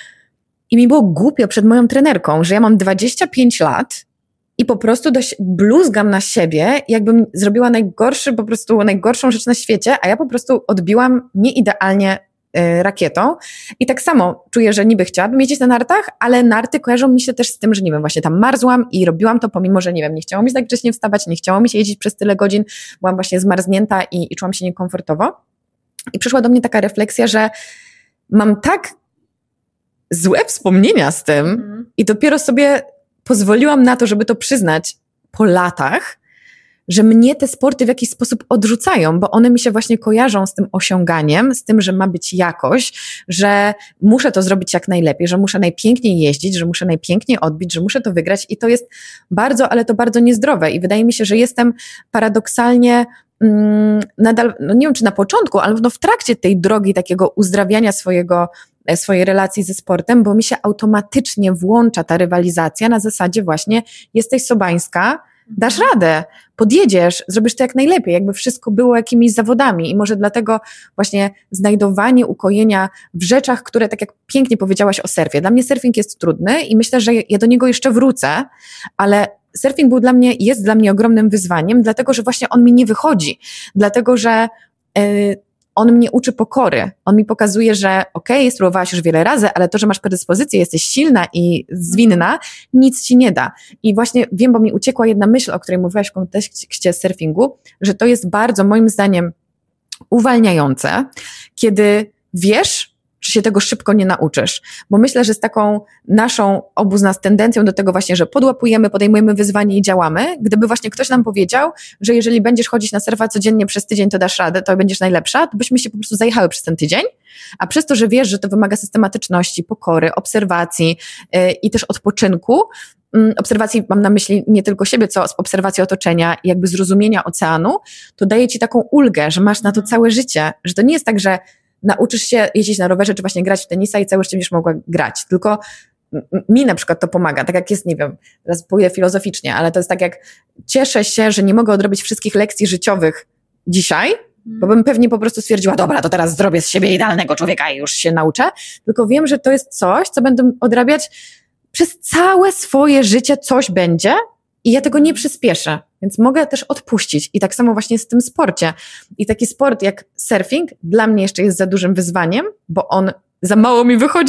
I mi było głupio przed moją trenerką, że ja mam 25 lat i po prostu bluzgam na siebie, jakbym zrobiła najgorszą rzecz na świecie, a ja po prostu odbiłam nieidealnie rakietą. I tak samo czuję, że niby chciałabym jeździć na nartach, ale narty kojarzą mi się też z tym, że nie wiem, właśnie tam marzłam i robiłam to pomimo, że nie wiem, nie chciało mi się tak wcześnie wstawać, nie chciało mi się jeździć przez tyle godzin, byłam właśnie zmarznięta i czułam się niekomfortowo. I przyszła do mnie taka refleksja, że mam tak złe wspomnienia z tym i dopiero sobie pozwoliłam na to, żeby to przyznać po latach, że mnie te sporty w jakiś sposób odrzucają, bo one mi się właśnie kojarzą z tym osiąganiem, z tym, że ma być jakość, że muszę to zrobić jak najlepiej, że muszę najpiękniej jeździć, że muszę najpiękniej odbić, że muszę to wygrać i to jest bardzo, ale to bardzo niezdrowe i wydaje mi się, że jestem paradoksalnie nadal, nie wiem czy na początku, ale w trakcie tej drogi takiego uzdrawiania swojej relacji ze sportem, bo mi się automatycznie włącza ta rywalizacja na zasadzie właśnie jesteś sobańska, dasz radę, podjedziesz, zrobisz to jak najlepiej, jakby wszystko było jakimiś zawodami i może dlatego właśnie znajdowanie ukojenia w rzeczach, które tak jak pięknie powiedziałaś o surfie. Dla mnie surfing jest trudny i myślę, że ja do niego jeszcze wrócę, ale surfing jest dla mnie ogromnym wyzwaniem, dlatego, że właśnie on mi nie wychodzi, dlatego, że on mnie uczy pokory. On mi pokazuje, że spróbowałaś już wiele razy, ale to, że masz predyspozycję, jesteś silna i zwinna, nic ci nie da. I właśnie wiem, bo mi uciekła jedna myśl, o której mówiłaś w kontekście surfingu, że to jest bardzo, moim zdaniem, uwalniające, kiedy wiesz, że się tego szybko nie nauczysz. Bo myślę, że z taką naszą, obu z nas, tendencją do tego właśnie, że podłapujemy, podejmujemy wyzwanie i działamy, gdyby właśnie ktoś nam powiedział, że jeżeli będziesz chodzić na surfa codziennie przez tydzień, to dasz radę, to będziesz najlepsza, to byśmy się po prostu zajechały przez ten tydzień, a przez to, że wiesz, że to wymaga systematyczności, pokory, obserwacji i też odpoczynku, obserwacji mam na myśli nie tylko siebie, co obserwacji otoczenia i jakby zrozumienia oceanu, to daje ci taką ulgę, że masz na to całe życie, że to nie jest tak, że nauczysz się jeździć na rowerze, czy właśnie grać w tenisa i całe życie będziesz mogła grać. Tylko mi na przykład to pomaga, tak jak jest, nie wiem, teraz pójdę filozoficznie, ale to jest tak jak cieszę się, że nie mogę odrobić wszystkich lekcji życiowych dzisiaj, bo bym pewnie po prostu stwierdziła, dobra, to teraz zrobię z siebie idealnego człowieka i już się nauczę, tylko wiem, że to jest coś, co będę odrabiać przez całe swoje życie, coś będzie i ja tego nie przyspieszę, więc mogę też odpuścić. I tak samo właśnie z tym sporcie. I taki sport jak surfing dla mnie jeszcze jest za dużym wyzwaniem, bo on za mało mi wychodzi,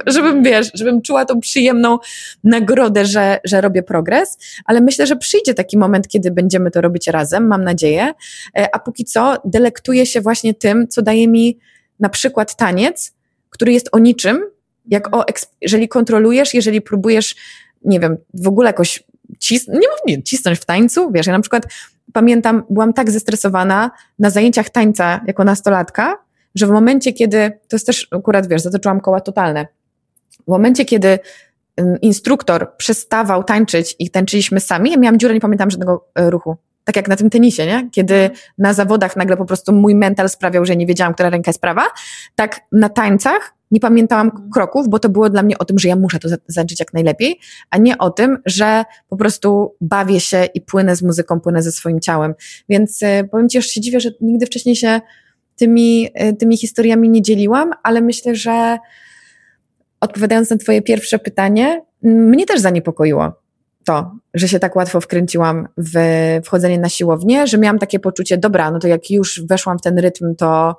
żebym czuła tą przyjemną nagrodę, że robię progres, ale myślę, że przyjdzie taki moment, kiedy będziemy to robić razem, mam nadzieję, a póki co delektuję się właśnie tym, co daje mi na przykład taniec, który jest o niczym, jeżeli kontrolujesz, jeżeli próbujesz, nie wiem, w ogóle jakoś cisnąć w tańcu, wiesz, ja na przykład pamiętam, byłam tak zestresowana na zajęciach tańca jako nastolatka, że w momencie, kiedy, to jest też akurat, wiesz, zatoczyłam koła totalne, w momencie, kiedy instruktor przestawał tańczyć i tańczyliśmy sami, ja miałam dziurę, nie pamiętam żadnego ruchu. Tak jak na tym tenisie, nie? Kiedy na zawodach nagle po prostu mój mental sprawiał, że nie wiedziałam, która ręka jest prawa, tak na tańcach nie pamiętałam kroków, bo to było dla mnie o tym, że ja muszę to zaliczyć jak najlepiej, a nie o tym, że po prostu bawię się i płynę z muzyką, płynę ze swoim ciałem. Więc powiem ci, że się dziwię, że nigdy wcześniej się tymi historiami nie dzieliłam, ale myślę, że odpowiadając na twoje pierwsze pytanie, mnie też zaniepokoiło to, że się tak łatwo wkręciłam w wchodzenie na siłownię, że miałam takie poczucie, dobra, no to jak już weszłam w ten rytm, to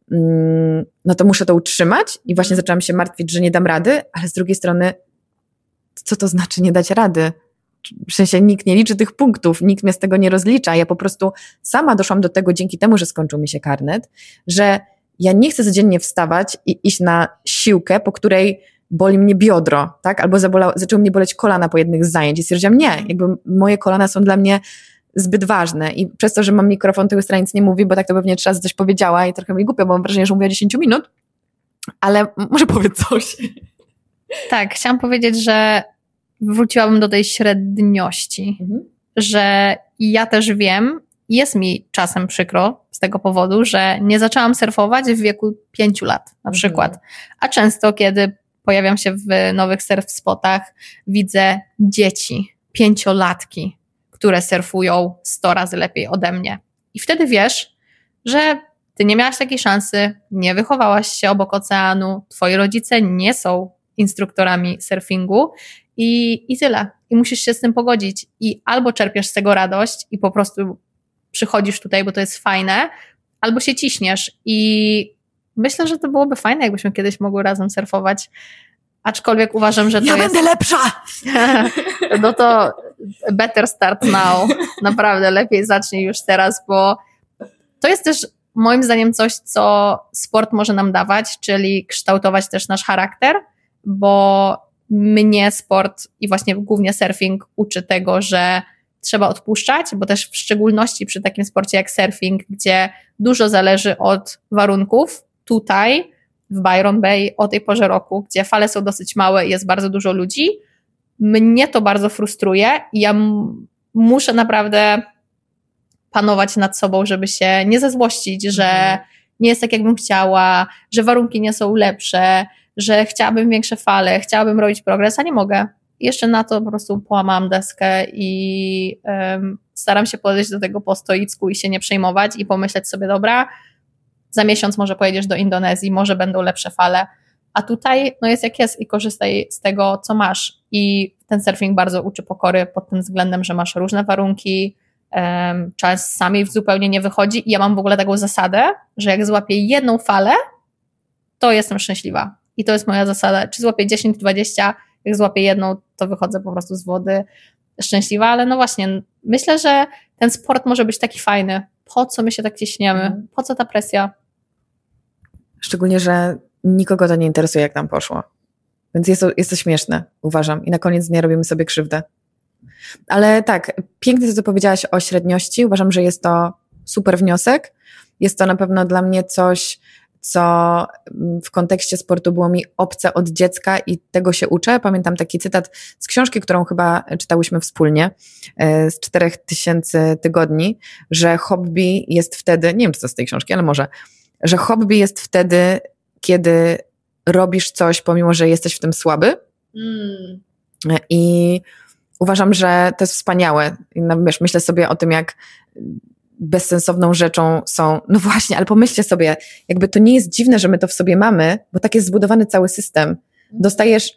muszę to utrzymać i właśnie zaczęłam się martwić, że nie dam rady, ale z drugiej strony, co to znaczy nie dać rady? W sensie nikt nie liczy tych punktów, nikt mnie z tego nie rozlicza. Ja po prostu sama doszłam do tego dzięki temu, że skończył mi się karnet, że ja nie chcę codziennie wstawać i iść na siłkę, po której boli mnie biodro, tak? Albo zaczęły mnie boleć kolana po jednych z zajęć i stwierdziłam, nie, jakby moje kolana są dla mnie zbyt ważne i przez to, że mam mikrofon, to Justra nic nie mówi, bo tak to pewnie 3 razy coś powiedziała i trochę mi głupio, bo mam wrażenie, że mówię 10 minut, ale może powiedz coś. Tak, chciałam powiedzieć, że wróciłabym do tej średniości, że ja też wiem, jest mi czasem przykro z tego powodu, że nie zaczęłam surfować w wieku 5 lat na przykład, a często kiedy pojawiam się w nowych surf spotach, widzę dzieci, 5-latki, które surfują 100 razy lepiej ode mnie. I wtedy wiesz, że ty nie miałaś takiej szansy, nie wychowałaś się obok oceanu, twoi rodzice nie są instruktorami surfingu i tyle. I musisz się z tym pogodzić. I albo czerpiesz z tego radość i po prostu przychodzisz tutaj, bo to jest fajne, albo się ciśniesz. I myślę, że to byłoby fajne, jakbyśmy kiedyś mogły razem surfować. Aczkolwiek uważam, że to jest... Ja będę lepsza! No to better start now. Naprawdę, lepiej zacznij już teraz, bo to jest też moim zdaniem coś, co sport może nam dawać, czyli kształtować też nasz charakter, bo mnie sport i właśnie głównie surfing uczy tego, że trzeba odpuszczać, bo też w szczególności przy takim sporcie jak surfing, gdzie dużo zależy od warunków, tutaj w Byron Bay o tej porze roku, gdzie fale są dosyć małe i jest bardzo dużo ludzi, mnie to bardzo frustruje i ja muszę naprawdę panować nad sobą, żeby się nie zezłościć, że nie jest tak, jakbym chciała, że warunki nie są lepsze, że chciałabym większe fale, chciałabym robić progres, a nie mogę. I jeszcze na to po prostu połamałam deskę i staram się podejść do tego po stoicku i się nie przejmować i pomyśleć sobie, dobra, za miesiąc może pojedziesz do Indonezji, może będą lepsze fale, a tutaj no jest jak jest i korzystaj z tego, co masz. I ten surfing bardzo uczy pokory pod tym względem, że masz różne warunki, czasami zupełnie nie wychodzi i ja mam w ogóle taką zasadę, że jak złapię jedną falę, to jestem szczęśliwa. I to jest moja zasada. Czy złapię 10, 20, jak złapię jedną, to wychodzę po prostu z wody szczęśliwa, ale no właśnie, myślę, że ten sport może być taki fajny. Po co my się tak ciśniemy? Po co ta presja? Szczególnie, że nikogo to nie interesuje, jak nam poszło. Więc jest to śmieszne, uważam. I na koniec dnia robimy sobie krzywdę. Ale tak, pięknie to, co powiedziałaś o średniości. Uważam, że jest to super wniosek. Jest to na pewno dla mnie coś, co w kontekście sportu było mi obce od dziecka i tego się uczę. Pamiętam taki cytat z książki, którą chyba czytałyśmy wspólnie, z 4000 tygodni, że hobby jest wtedy, nie wiem, czy to z tej książki, ale może, że hobby jest wtedy, kiedy robisz coś, pomimo że jesteś w tym słaby. I uważam, że to jest wspaniałe. Wiesz, myślę sobie o tym, jak bezsensowną rzeczą są, no właśnie, ale pomyślcie sobie, jakby to nie jest dziwne, że my to w sobie mamy, bo tak jest zbudowany cały system. Dostajesz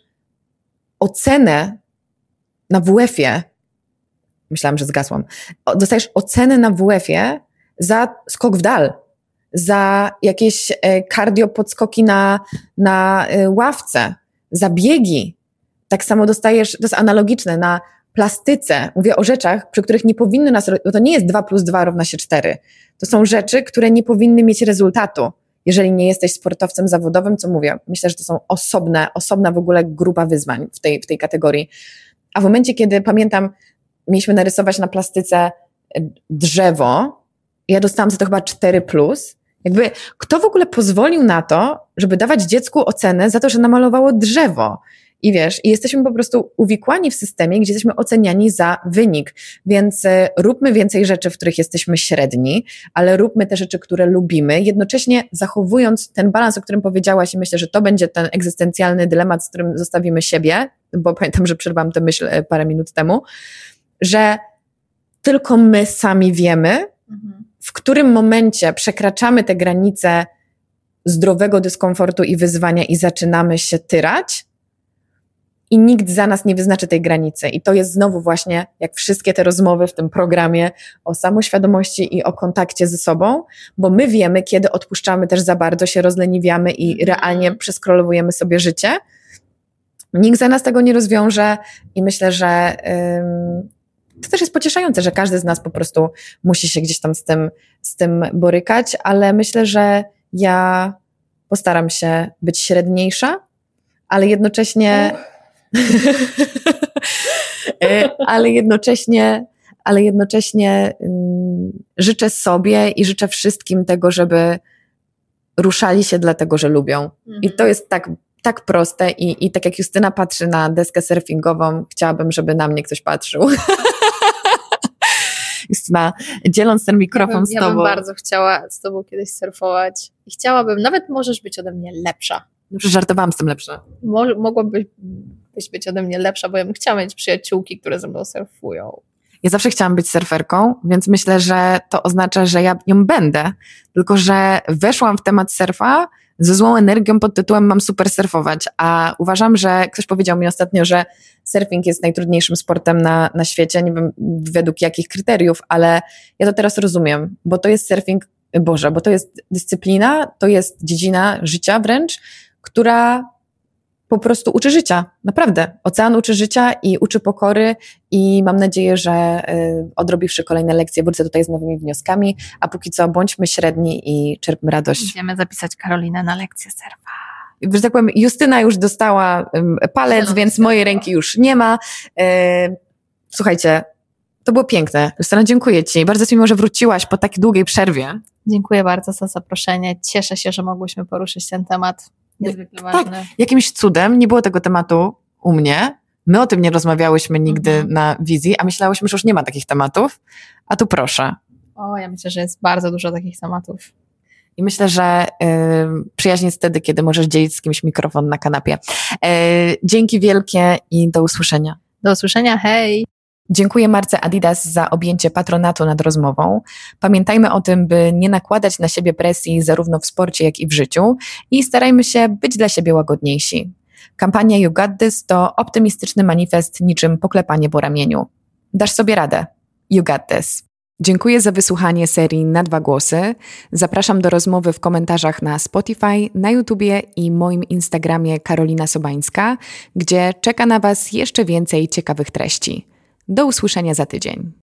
ocenę na WF-ie, myślałam, że zgasłam, dostajesz ocenę na WF-ie za skok w dal, za jakieś cardio podskoki na ławce, za biegi. Tak samo dostajesz, to jest analogiczne, na plastyce. Mówię o rzeczach, przy których nie powinny nas, bo to nie jest 2 + 2 równa się 4. To są rzeczy, które nie powinny mieć rezultatu, jeżeli nie jesteś sportowcem zawodowym, co mówię. Myślę, że to są osobna w ogóle grupa wyzwań w tej kategorii. A w momencie, kiedy pamiętam, mieliśmy narysować na plastyce drzewo, ja dostałam za to chyba 4+. Jakby kto w ogóle pozwolił na to, żeby dawać dziecku ocenę za to, że namalowało drzewo? I wiesz, i jesteśmy po prostu uwikłani w systemie, gdzie jesteśmy oceniani za wynik, więc róbmy więcej rzeczy, w których jesteśmy średni, ale róbmy te rzeczy, które lubimy, jednocześnie zachowując ten balans, o którym powiedziałaś i myślę, że to będzie ten egzystencjalny dylemat, z którym zostawimy siebie, bo pamiętam, że przerwałam tę myśl parę minut temu, że tylko my sami wiemy, w którym momencie przekraczamy te granice zdrowego dyskomfortu i wyzwania i zaczynamy się tyrać, i nikt za nas nie wyznaczy tej granicy. I to jest znowu właśnie, jak wszystkie te rozmowy w tym programie o samoświadomości i o kontakcie ze sobą, bo my wiemy, kiedy odpuszczamy też za bardzo, się rozleniwiamy i realnie przeskrolowujemy sobie życie. Nikt za nas tego nie rozwiąże i myślę, że to też jest pocieszające, że każdy z nas po prostu musi się gdzieś tam z tym borykać, ale myślę, że ja postaram się być średniejsza, ale jednocześnie ale jednocześnie życzę sobie i życzę wszystkim tego, żeby ruszali się dlatego, że lubią. I to jest tak proste i tak jak Justyna patrzy na deskę surfingową, chciałabym, żeby na mnie ktoś patrzył. Justyna, dzieląc ten mikrofon z tobą. Ja bym bardzo chciała z tobą kiedyś surfować i chciałabym, nawet możesz być ode mnie lepsza. Żartowałam z tym lepsza. Mogłabyś być ode mnie lepsza, bo ja bym chciała mieć przyjaciółki, które ze mną surfują. Ja zawsze chciałam być surferką, więc myślę, że to oznacza, że ja nią będę. Tylko że weszłam w temat surfa ze złą energią pod tytułem mam super surfować, a uważam, że ktoś powiedział mi ostatnio, że surfing jest najtrudniejszym sportem na świecie, nie wiem według jakich kryteriów, ale ja to teraz rozumiem, bo to jest surfing, bo to jest dyscyplina, to jest dziedzina życia wręcz, która po prostu uczy życia, naprawdę. Ocean uczy życia i uczy pokory i mam nadzieję, że odrobiwszy kolejne lekcje wrócę tutaj z nowymi wnioskami, a póki co bądźmy średni i czerpmy radość. Idziemy zapisać Karolinę na lekcję surfa. Że tak powiem, Justyna już dostała palec, więc mojej ręki już nie ma. Słuchajcie, to było piękne. Justyna, dziękuję ci. Bardzo ci miło, że wróciłaś po takiej długiej przerwie. Dziękuję bardzo za zaproszenie. Cieszę się, że mogłyśmy poruszyć ten temat. Niezwykle ważny. Tak, jakimś cudem nie było tego tematu u mnie. My o tym nie rozmawiałyśmy nigdy na wizji, a myślałyśmy, że już nie ma takich tematów. A tu proszę. Ja myślę, że jest bardzo dużo takich tematów. I myślę, że przyjaźń jest wtedy, kiedy możesz dzielić z kimś mikrofon na kanapie. Dzięki wielkie i do usłyszenia. Do usłyszenia, hej! Dziękuję Marce Adidas za objęcie patronatu nad rozmową. Pamiętajmy o tym, by nie nakładać na siebie presji zarówno w sporcie, jak i w życiu i starajmy się być dla siebie łagodniejsi. Kampania You Got This to optymistyczny manifest niczym poklepanie po ramieniu. Dasz sobie radę. You Got This. Dziękuję za wysłuchanie serii Na dwa głosy. Zapraszam do rozmowy w komentarzach na Spotify, na YouTubie i moim Instagramie Karolina Sobańska, gdzie czeka na Was jeszcze więcej ciekawych treści. Do usłyszenia za tydzień.